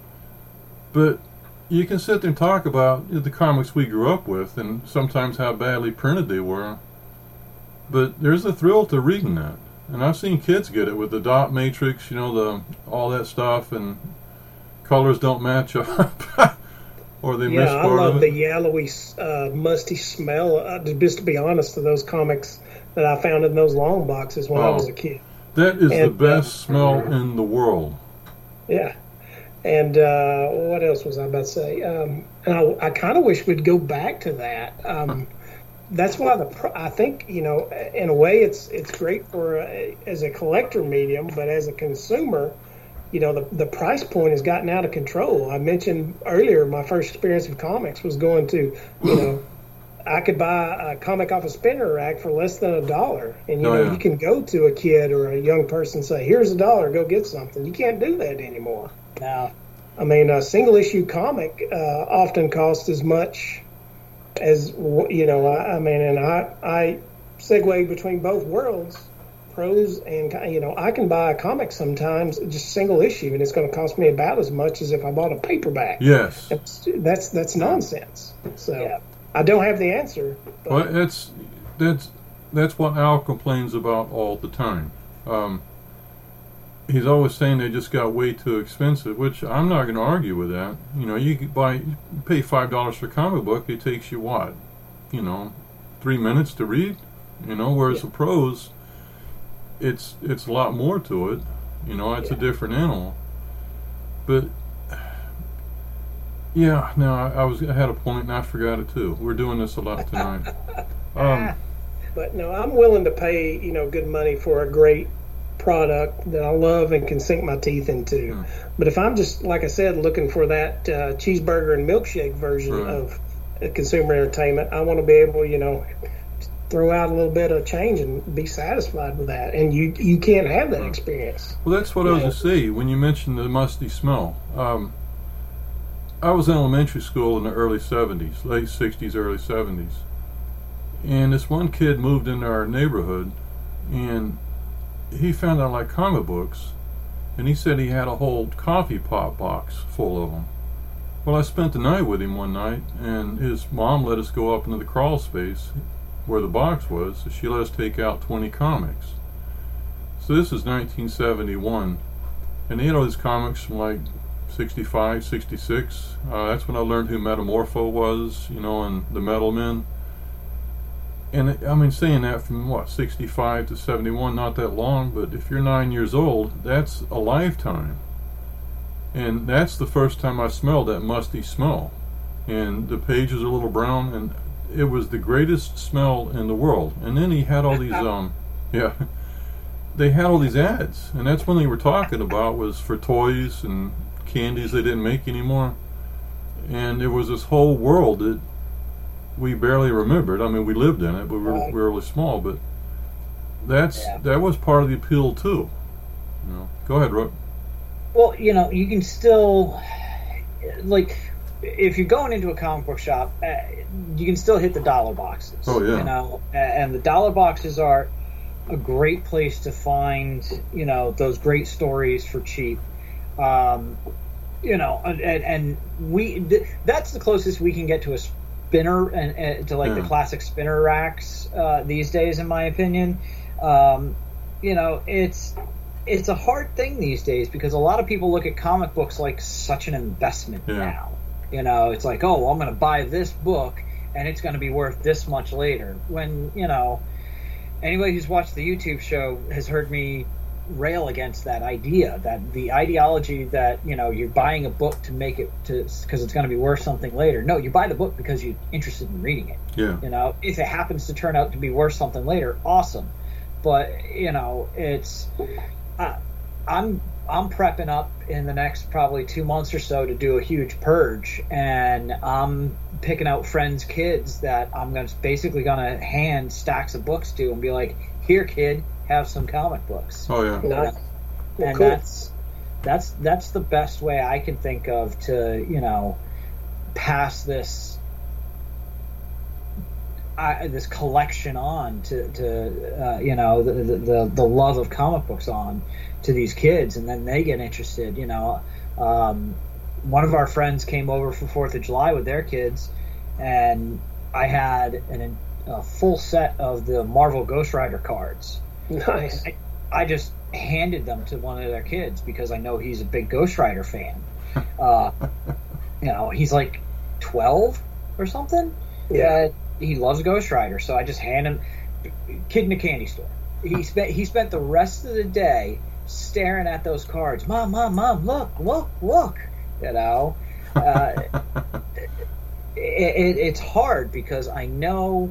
But you can sit there and talk about the comics we grew up with and sometimes how badly printed they were. But there's a thrill to reading that. And I've seen kids get it with the dot matrix, you know, the all that stuff, and colors don't match up. Or they yeah, miss part I love of the it. yellowy, uh, musty smell. Uh, just to be honest, of those comics that I found in those long boxes when oh. I was a kid. That is And, the best uh, smell in the world. Yeah. And uh, what else was I about to say? Um, and I, I kind of wish we'd go back to that. Um, that's why the pr- I think, you know, in a way, it's it's great for uh, as a collector medium, but as a consumer, you know, the the price point has gotten out of control. I mentioned earlier my first experience with comics was going to, you know, I could buy a comic off a spinner rack for less than a dollar, and you Oh, know, yeah. you can go to a kid or a young person and say, "Here's a dollar, go get something." You can't do that anymore. Now, I mean, a single issue comic uh, often costs as much as, you know, I, I mean, and I, I segue between both worlds, prose and, you know, I can buy a comic sometimes, just single issue, and it's going to cost me about as much as if I bought a paperback. Yes. That's that's, that's nonsense. So Yeah. I don't have the answer. But Well, that's that's that's what Al complains about all the time. Um, he's always saying they just got way too expensive, which I'm not going to argue with that. You know, you could buy, you pay five dollars for a comic book, it takes you what, you know, three minutes to read. You know, whereas the prose, it's it's a lot more to it. You know, it's a different animal. But yeah, no, I, I was I had a point and I forgot it too. We're doing this a lot tonight. Um, But no, I'm willing to pay, you know, good money for a great product that I love and can sink my teeth into. Hmm. But if I'm just, like I said, looking for that uh, cheeseburger and milkshake version Right. of uh, consumer entertainment, I want to be able, you know, throw out a little bit of change and be satisfied with that. And you you can't have that experience. Well, that's what I was going to say when you mentioned the musty smell. Um, I was in elementary school in the early seventies, late sixties, early seventies. And this one kid moved into our neighborhood, and he found out I like comic books, and he said he had a whole coffee pot box full of them. Well, I spent the night with him one night, and his mom let us go up into the crawl space where the box was, so she let us take out twenty comics. So this is nineteen seventy-one, and they had all these comics from like sixty-five, sixty-six. Uh, that's when I learned who Metamorpho was, you know, and the Metal Men. And I mean, saying that from what, sixty-five to seventy-one, not that long, but if you're nine years old, that's a lifetime. And that's the first time I smelled that musty smell. And the pages are a little brown, and it was the greatest smell in the world. And then he had all these, um, yeah, they had all these ads, and that's when they were talking about was for toys and candies they didn't make anymore. And it was this whole world that we barely remembered. I mean, we lived in it, but we were, we were really small. But that's Yeah. that was part of the appeal too. You know, go ahead, Rook. well, you know, you can still, like, if you're going into a comic book shop, uh, you can still hit the dollar boxes. Oh, yeah. You know, a- and the dollar boxes are a great place to find, you know, those great stories for cheap. Um, you know, and, and we th- that's the closest we can get to a spinner and, and to like Yeah. the classic spinner racks uh, these days, in my opinion. Um, you know, it's it's a hard thing these days because a lot of people look at comic books like such an investment Yeah. now. You know, it's like, oh, well, I'm going to buy this book and it's going to be worth this much later. When, you know, anybody who's watched the YouTube show has heard me rail against that idea, that the ideology that, you know, you're buying a book to make it to because it's going to be worth something later. No, you buy the book because you're interested in reading it. Yeah. You know, if it happens to turn out to be worth something later, awesome. But, you know, it's uh, I'm I'm prepping up in the next probably two months or so to do a huge purge, and I'm picking out friends' kids that I'm gonna basically gonna hand stacks of books to and be like, "Here, kid, have some comic books." Oh yeah. Nice. Well, And cool. that's that's that's the best way I can think of to, you know, pass this I, this collection on to, to uh, you know, the, the the the love of comic books on to these kids, and then they get interested. You know, um, one of our friends came over for Fourth of July with their kids, and I had an, a full set of the Marvel Ghost Rider cards. Nice. I, I just handed them to one of their kids because I know he's a big Ghost Rider fan. Uh, you know, he's like twelve or something. Yeah. Uh, he loves Ghost Rider, so I just hand him. Kid in a candy store. he spent he spent the rest of the day staring at those cards. Mom, mom, mom, look, look, look. You know, uh, it, it, it's hard because I know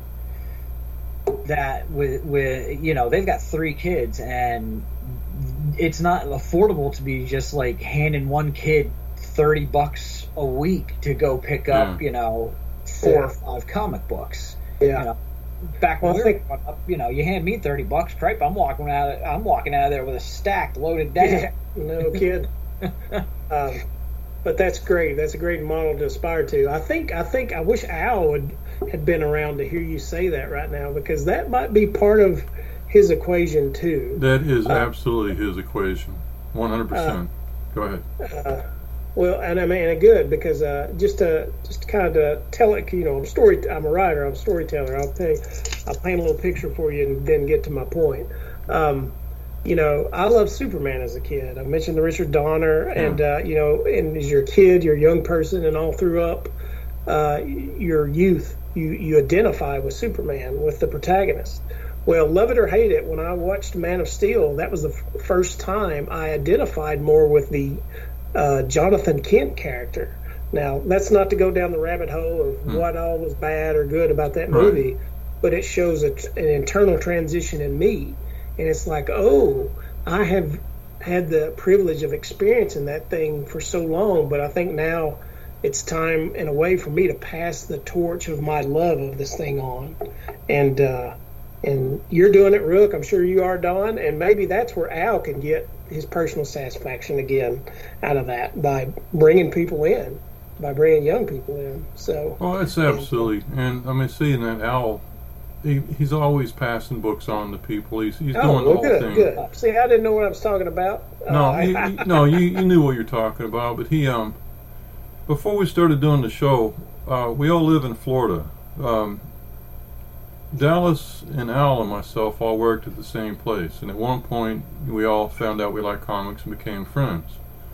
that with with you know they've got three kids and it's not affordable to be just like handing one kid thirty bucks a week to go pick up yeah. you know four yeah. or five comic books. Yeah. You know, back when well, we I think, were growing up, you know, you hand me thirty bucks, tripe, I'm walking out. Of, I'm walking out of there with a stack loaded down. Yeah, no kid. um, but that's great. That's a great model to aspire to. I think. I think. I wish Al would had been around to hear you say that right now, because that might be part of his equation too. That is uh, absolutely his equation, one hundred percent. Go ahead. Uh, well, and I mean, and good because uh, just to just to kind of tell it, you know, I'm story. I'm a writer. I'm a storyteller. I'll tell you, I'll paint a little picture for you and then get to my point. Um, you know, I loved Superman as a kid. I mentioned the Richard Donner, yeah. and uh, you know, and as your kid, you're a young person, and all through up uh, your youth, you you identify with Superman, with the protagonist. Well, love it or hate it, when I watched Man of Steel, that was the f- first time I identified more with the uh, Jonathan Kent character. Now, that's not to go down the rabbit hole of mm. what all was bad or good about that movie, right. but it shows a, an internal transition in me. And it's like, oh, I have had the privilege of experiencing that thing for so long, but I think now it's time, in a way, for me to pass the torch of my love of this thing on. And, uh, And you're doing it, Rook. I'm sure you are, Don. And maybe that's where Al can get his personal satisfaction again out of that, by bringing people in, by bringing young people in. So, well, it's absolutely. And, and I mean, seeing that Al, he, he's always passing books on to people. He's he's oh, doing well, the whole good, thing. Good. See, I didn't know what I was talking about. No, uh, you, you, no, you, you knew what you're talking about. But he, um, before we started doing the show, uh, we all live in Florida. Um, Dallas and Al and myself all worked at the same place, and at one point we all found out we liked comics and became friends.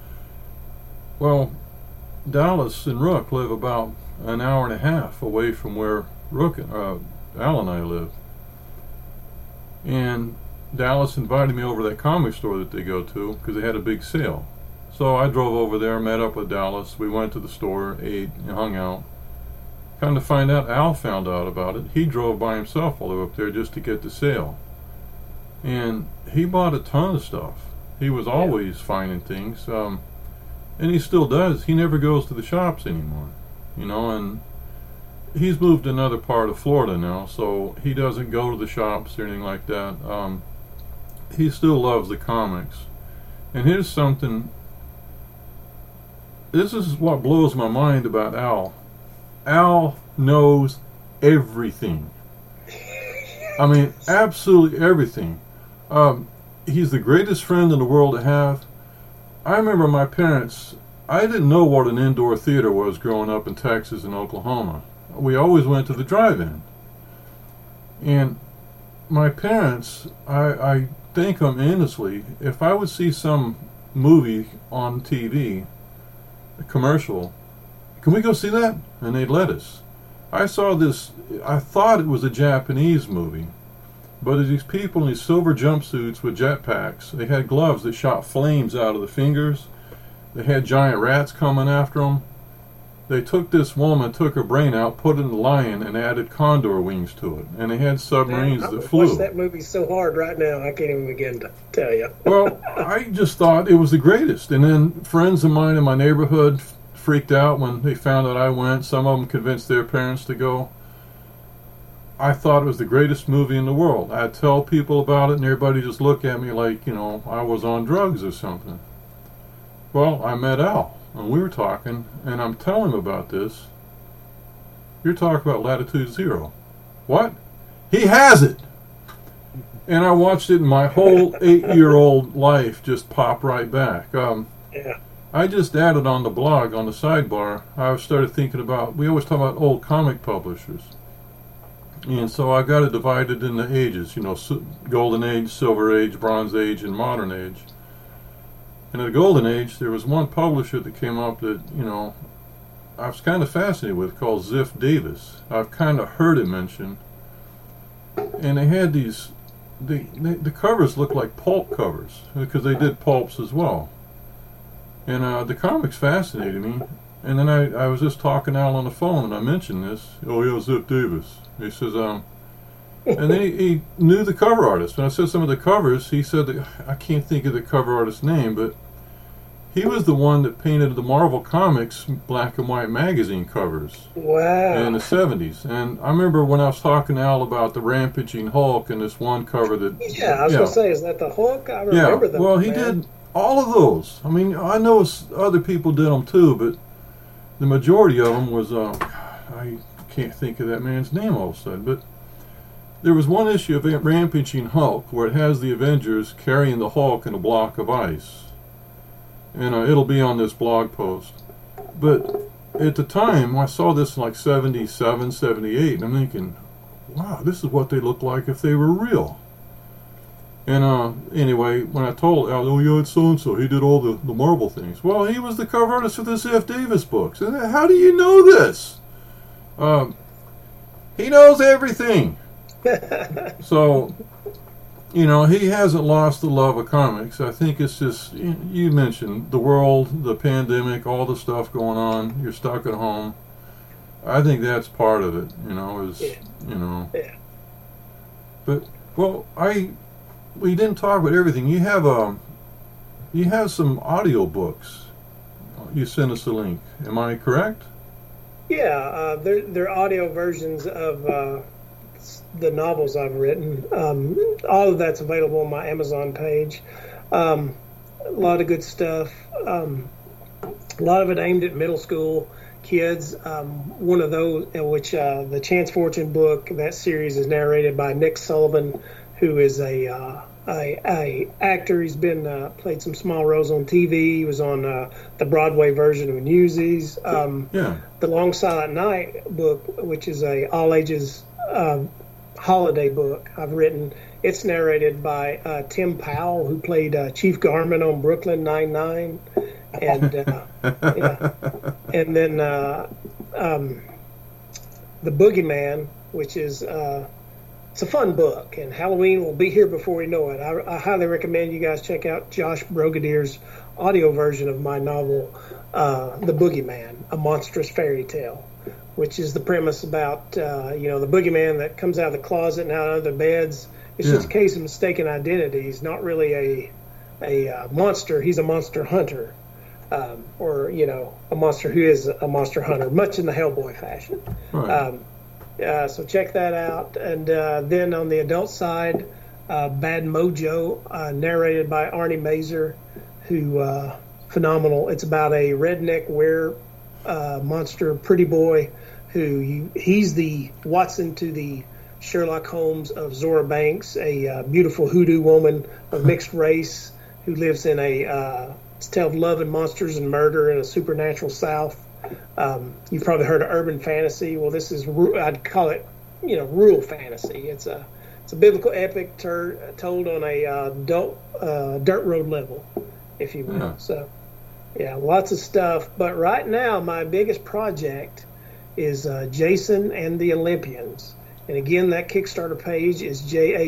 Well, Dallas and Rook live about an hour and a half away from where Rook, uh, Al and I live. And Dallas invited me over to that comic store that they go to because they had a big sale. So I drove over there, met up with Dallas. We went to the store, ate, and hung out. Come to find out, Al found out about it. He drove by himself all the way up there just to get the sale. And he bought a ton of stuff. He was always yeah. finding things. Um, and he still does. He never goes to the shops anymore. You know, and he's moved to another part of Florida now, so he doesn't go to the shops or anything like that. Um, he still loves the comics. And here's something. This is what blows my mind about Al. Al knows everything. I mean, absolutely everything. Um, he's the greatest friend in the world to have. I remember my parents, I didn't know what an indoor theater was growing up in Texas and Oklahoma. We always went to the drive-in. And my parents, I, I thank them endlessly. If I would see some movie on T V, a commercial, can we go see that? And they'd let us. I saw this, I thought it was a Japanese movie, but it's these people in these silver jumpsuits with jetpacks. They had gloves that shot flames out of the fingers. They had giant rats coming after them. They took this woman, took her brain out, put it in a lion, and added condor wings to it. And they had submarines Man, that flew. I watched that movie so hard right now, I can't even begin to tell you. Well, I just thought it was the greatest. And then friends of mine in my neighborhood freaked out when they found out I went. Some of them convinced their parents to go. I thought it was the greatest movie in the world. I'd tell people about it, and everybody just looked at me like, you know, I was on drugs or something. Well, I met Al, and we were talking, and I'm telling him about this. You're talking about Latitude Zero. What? He has it! And I watched it, and my whole eight-year-old life just pop right back. Um, yeah. I just added on the blog, on the sidebar, I started thinking about, we always talk about old comic publishers. And so I got it divided into ages, you know, Golden Age, Silver Age, Bronze Age, and Modern Age. And in the Golden Age, there was one publisher that came up that, you know, I was kind of fascinated with, called Ziff Davis. I've kind of heard it mentioned. And they had these the, the the covers look like pulp covers because they did pulps as well. And uh, the comics fascinated me. And then I, I was just talking to Al on the phone, and I mentioned this. Oh, yeah, Zip Davis. He says, um, and then he, he knew the cover artist. When I said some of the covers, he said, that, I can't think of the cover artist's name, but he was the one that painted the Marvel Comics black and white magazine covers. Wow. In the seventies. And I remember when I was talking to Al about the Rampaging Hulk and this one cover that... Yeah, I was yeah. going to say, is that the Hulk? I remember yeah. them. Well, he man. did all of those. I mean, I know other people did them too, but the majority of them was... Uh, I can't think of that man's name all of a sudden, but there was one issue of Rampaging Hulk where it has the Avengers carrying the Hulk in a block of ice. And uh, it'll be on this blog post. But at the time, I saw this in like seventy-seven, seventy-eight, and I'm thinking, wow, this is what they look like if they were real. And uh, anyway, when I told Al, oh yeah, it's so-and-so, he did all the, the Marvel things. Well, he was the cover artist for the C F Davis books. And how do you know this? Um, he knows everything. So... You know, he hasn't lost the love of comics. I think it's just, you mentioned the world, the pandemic, all the stuff going on. You're stuck at home. I think that's part of it, you know, is, yeah. you know. Yeah. But, well, I, we didn't talk about everything. You have, um, you have some audio books. You sent us a link. Am I correct? Yeah, uh, they're, they're audio versions of... Uh, the novels I've written. Um, all of that's available on my Amazon page. Um, a lot of good stuff. Um, a lot of it aimed at middle school kids. Um, one of those, in which uh, the Chance Fortune book, that series is narrated by Nick Sullivan, who is a uh, a, a actor. He's been uh, played some small roles on T V. He was on uh, the Broadway version of Newsies. Um, yeah. The Long Silent Night book, which is a all ages uh, holiday book I've written. It's narrated by uh, Tim Powell, who played uh, Chief Garman on Brooklyn Nine-Nine, and uh, yeah. and then uh, um, The Boogeyman, which is uh, it's a fun book, and Halloween will be here before we know it. I, I highly recommend you guys check out Josh Brogadier's audio version of my novel, uh, The Boogeyman, A Monstrous Fairy Tale, which is the premise about, uh, you know, the boogeyman that comes out of the closet and out of the beds. It's yeah. just a case of mistaken identity. He's not really a a uh, monster. He's a monster hunter, um, or, you know, a monster who is a monster hunter, much in the Hellboy fashion. Right. Um, uh, so check that out. And uh, then on the adult side, uh, Bad Mojo, uh, narrated by Arnie Mazer, who, uh, phenomenal. It's about a redneck were uh, monster pretty boy who you, he's the Watson to the Sherlock Holmes of Zora Banks, a uh, beautiful hoodoo woman of mixed race who lives in a uh, tale of love and monsters and murder in a supernatural South. Um, you've probably heard of urban fantasy. Well, this is, I'd call it, you know, rural fantasy. It's a it's a biblical epic ter- told on a uh, dirt, uh, dirt road level, if you will. Yeah. So, yeah, lots of stuff. But right now, my biggest project is uh, Jason and the Olympians. And again, that Kickstarter page is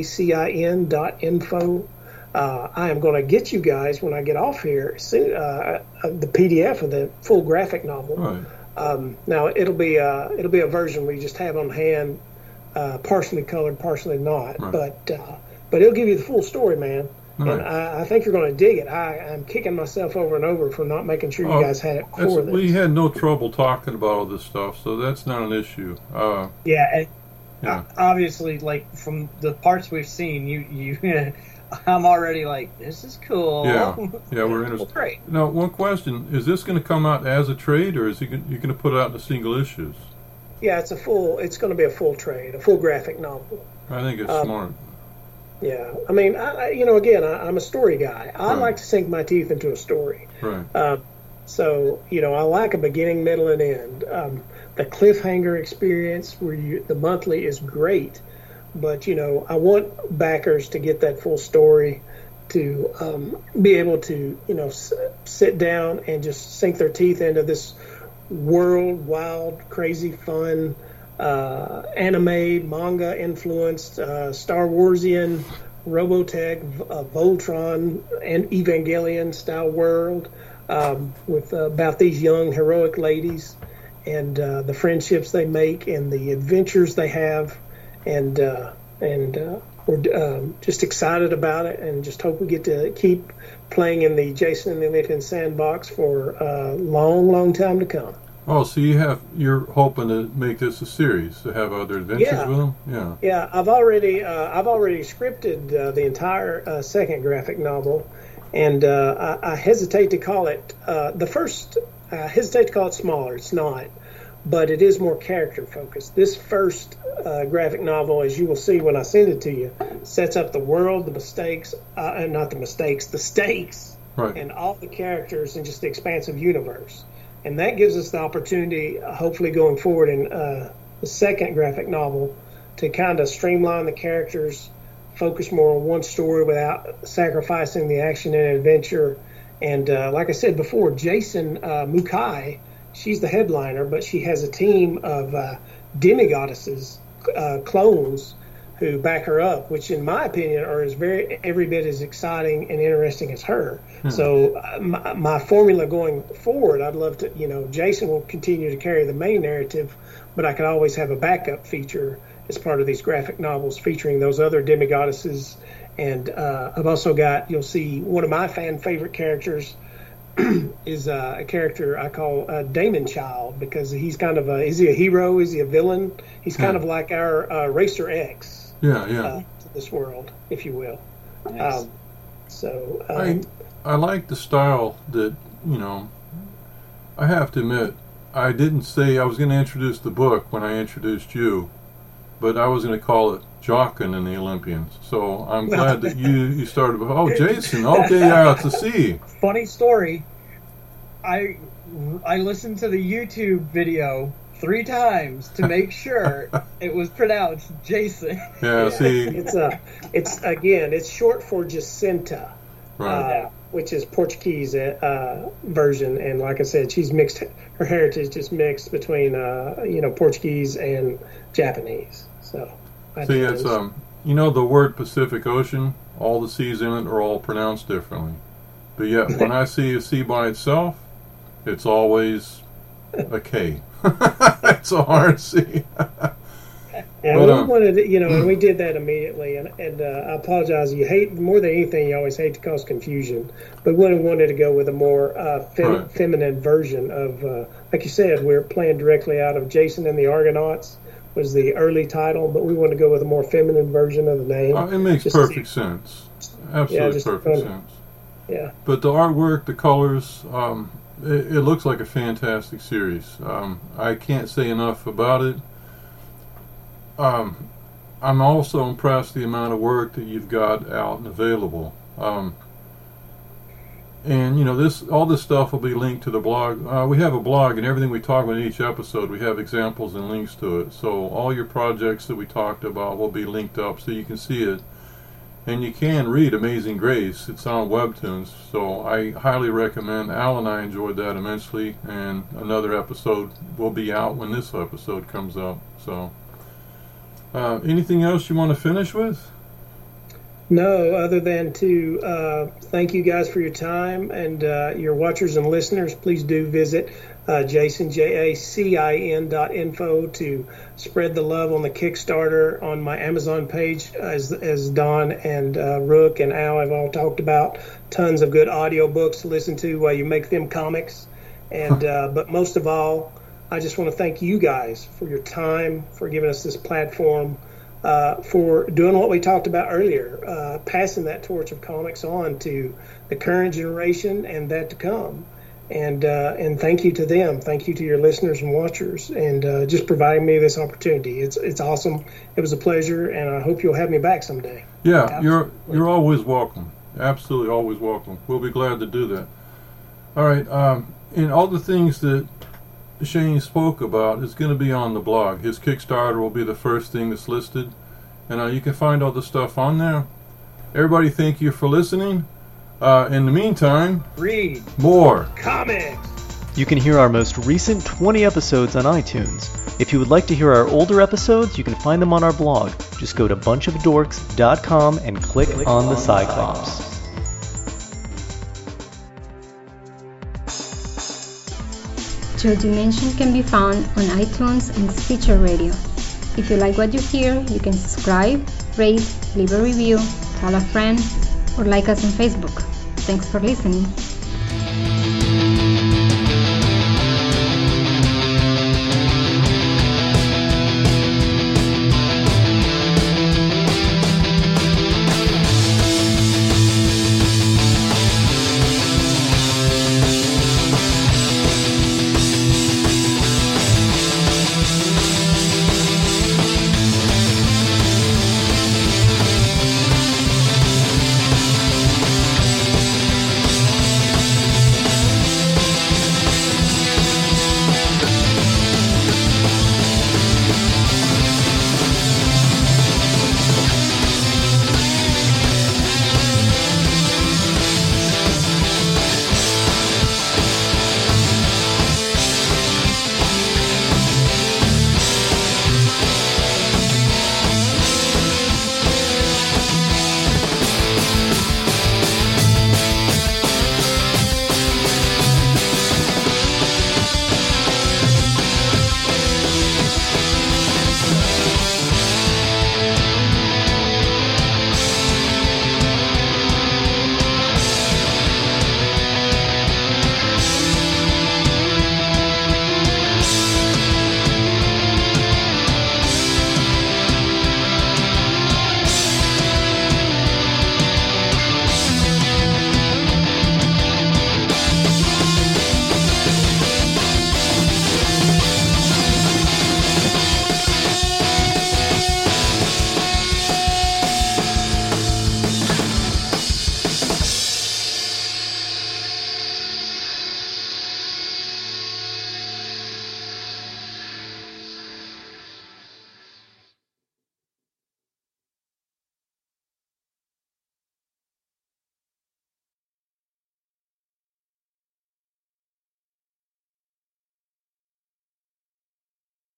jacin dot info. Uh, I am going to get you guys, when I get off here, soon, uh, uh, the P D F of the full graphic novel. Right. Um, now, it'll be uh, it'll be a version we just have on hand, uh, partially colored, partially not. Right. But uh, but it'll give you the full story, man. Right. And I, I think you're going to dig it. I, I'm kicking myself over and over for not making sure you Oh, guys had it that's- before this. we had no trouble talking about all this stuff, so that's not an issue. Uh, Yeah, and Yeah. obviously, like from the parts we've seen, you you, I'm already like, this is cool. Yeah, yeah, we're Well, interested. great. Now, one question: is this going to come out as a trade, or is it you going to put it out in the single issues? Yeah, it's a full. It's going to be a full trade, a full graphic novel. I think it's Um, smart. Yeah, I mean, I, I- you know, again, I, I'm a story guy. I Right. like to sink my teeth into a story. Right. Um, so, you know, I like a beginning, middle, and end. Um, the cliffhanger experience where you the monthly is great, but you know, I want backers to get that full story, to um, be able to, you know, s- sit down and just sink their teeth into this world, wild, crazy, fun, uh, anime, manga influenced, uh, Star Warsian, Robotech, uh, Voltron, and Evangelion style world um, with uh, about these young heroic ladies and uh, the friendships they make and the adventures they have, and uh, and uh, we're um, just excited about it, and just hope we get to keep playing in the Jason and the Olympian sandbox for a long, long time to come. Oh, so you have you're hoping to make this a series to have other adventures Yeah. with them? Yeah. Yeah, I've already uh, I've already scripted uh, the entire uh, second graphic novel, and uh, I, I hesitate to call it uh, the first. I hesitate to call it smaller. It's not, but it is more character focused. This first uh, graphic novel, as you will see when I send it to you, sets up the world, the mistakes, uh, and not the mistakes, the stakes, Right. and all the characters, and just the expansive universe. And that gives us the opportunity, uh, hopefully going forward in uh, the second graphic novel, to kind of streamline the characters, focus more on one story without sacrificing the action and adventure. And uh, like I said before, Jason uh, Mukai, she's the headliner, but she has a team of uh, demigoddesses, uh, clones, who back her up, which in my opinion are as very every bit as exciting and interesting as her. Hmm. So uh, my, my formula going forward, I'd love to, you know, Jason will continue to carry the main narrative, but I could always have a backup feature as part of these graphic novels featuring those other demigoddesses. And uh, I've also got, you'll see one of my fan favorite characters is uh, a character I call uh, Damon Child, because he's kind of a, is he a hero? Is he a villain? He's kind yeah. of like our uh, Racer X. Yeah, yeah. Uh, to this world, if you will. Nice. Um, so um, I I like the style that, you know, I have to admit, I didn't say I was going to introduce the book when I introduced you, but I was going to call it Jockin and the Olympians. So I'm glad that you, you started with, oh, Jason, okay, yeah, it's a C. Funny story. I I listened to the YouTube video three times to make sure it was pronounced Jason. Yeah, see, it's a, it's again, it's short for Jacinta, right. uh, which is Portuguese uh, version. And like I said, she's mixed. Her heritage is mixed between uh, you know Portuguese and Japanese. So I see, it's um, you know, the word Pacific Ocean, all the C's in it are all pronounced differently, but yet when I see a C by itself, it's always a K. It's a hard C. Yeah, but, we um, wanted, to, you know, and we did that immediately. And, and uh, I apologize. You hate more than anything. You always hate to cause confusion. But we wanted to go with a more uh, fem- right. feminine version of, uh, like you said, we're playing directly out of Jason and the Argonauts was the early title, but we wanted to go with a more feminine version of the name. Uh, it makes just perfect sense. Absolutely yeah, just perfect fun. sense. Yeah. But the artwork, the colors, um, it, it looks like a fantastic series. Um, I can't say enough about it. Um, I'm also impressed the amount of work that you've got out and available. Um, and you know, this all this stuff will be linked to the blog. Uh, we have a blog, and everything we talk about in each episode, we have examples and links to it. So all your projects that we talked about will be linked up, so you can see it. And you can read Amazing Grace. It's on Webtoons, so I highly recommend. Al and I enjoyed that immensely, and another episode will be out when this episode comes out. So, uh, anything else you want to finish with? No, other than to uh, thank you guys for your time, and uh, your watchers and listeners. Please do visit uh, Jason, J A C I N dot info to spread the love on the Kickstarter on my Amazon page, as as Don and uh, Rook and Al have all talked about. Tons of good audio books to listen to while you make them comics. And uh, but most of all, I just want to thank you guys for your time, for giving us this platform, uh, for doing what we talked about earlier, uh, passing that torch of comics on to the current generation and that to come. And uh, and thank you to them. Thank you to your listeners and watchers, and uh, just providing me this opportunity. It's it's awesome. It was a pleasure, and I hope you'll have me back someday. Yeah, Absolutely. you're you're always welcome. Absolutely, always welcome. We'll be glad to do that. All right, um, and all the things that Shane spoke about is going to be on the blog. His Kickstarter will be the first thing that's listed, and uh, you can find all the stuff on there. Everybody, thank you for listening. Uh, in the meantime, read more comics. You can hear our most recent twenty episodes on iTunes. If you would like to hear our older episodes, you can find them on our blog. Just Just go to bunch of dorks dot com and click, click on, on the Cyclops. Joe Dimension can be found on iTunes and Stitcher Radio. If you like what you hear, you can subscribe, rate, leave a review, tell a friend, or like us on Facebook. Thanks for listening.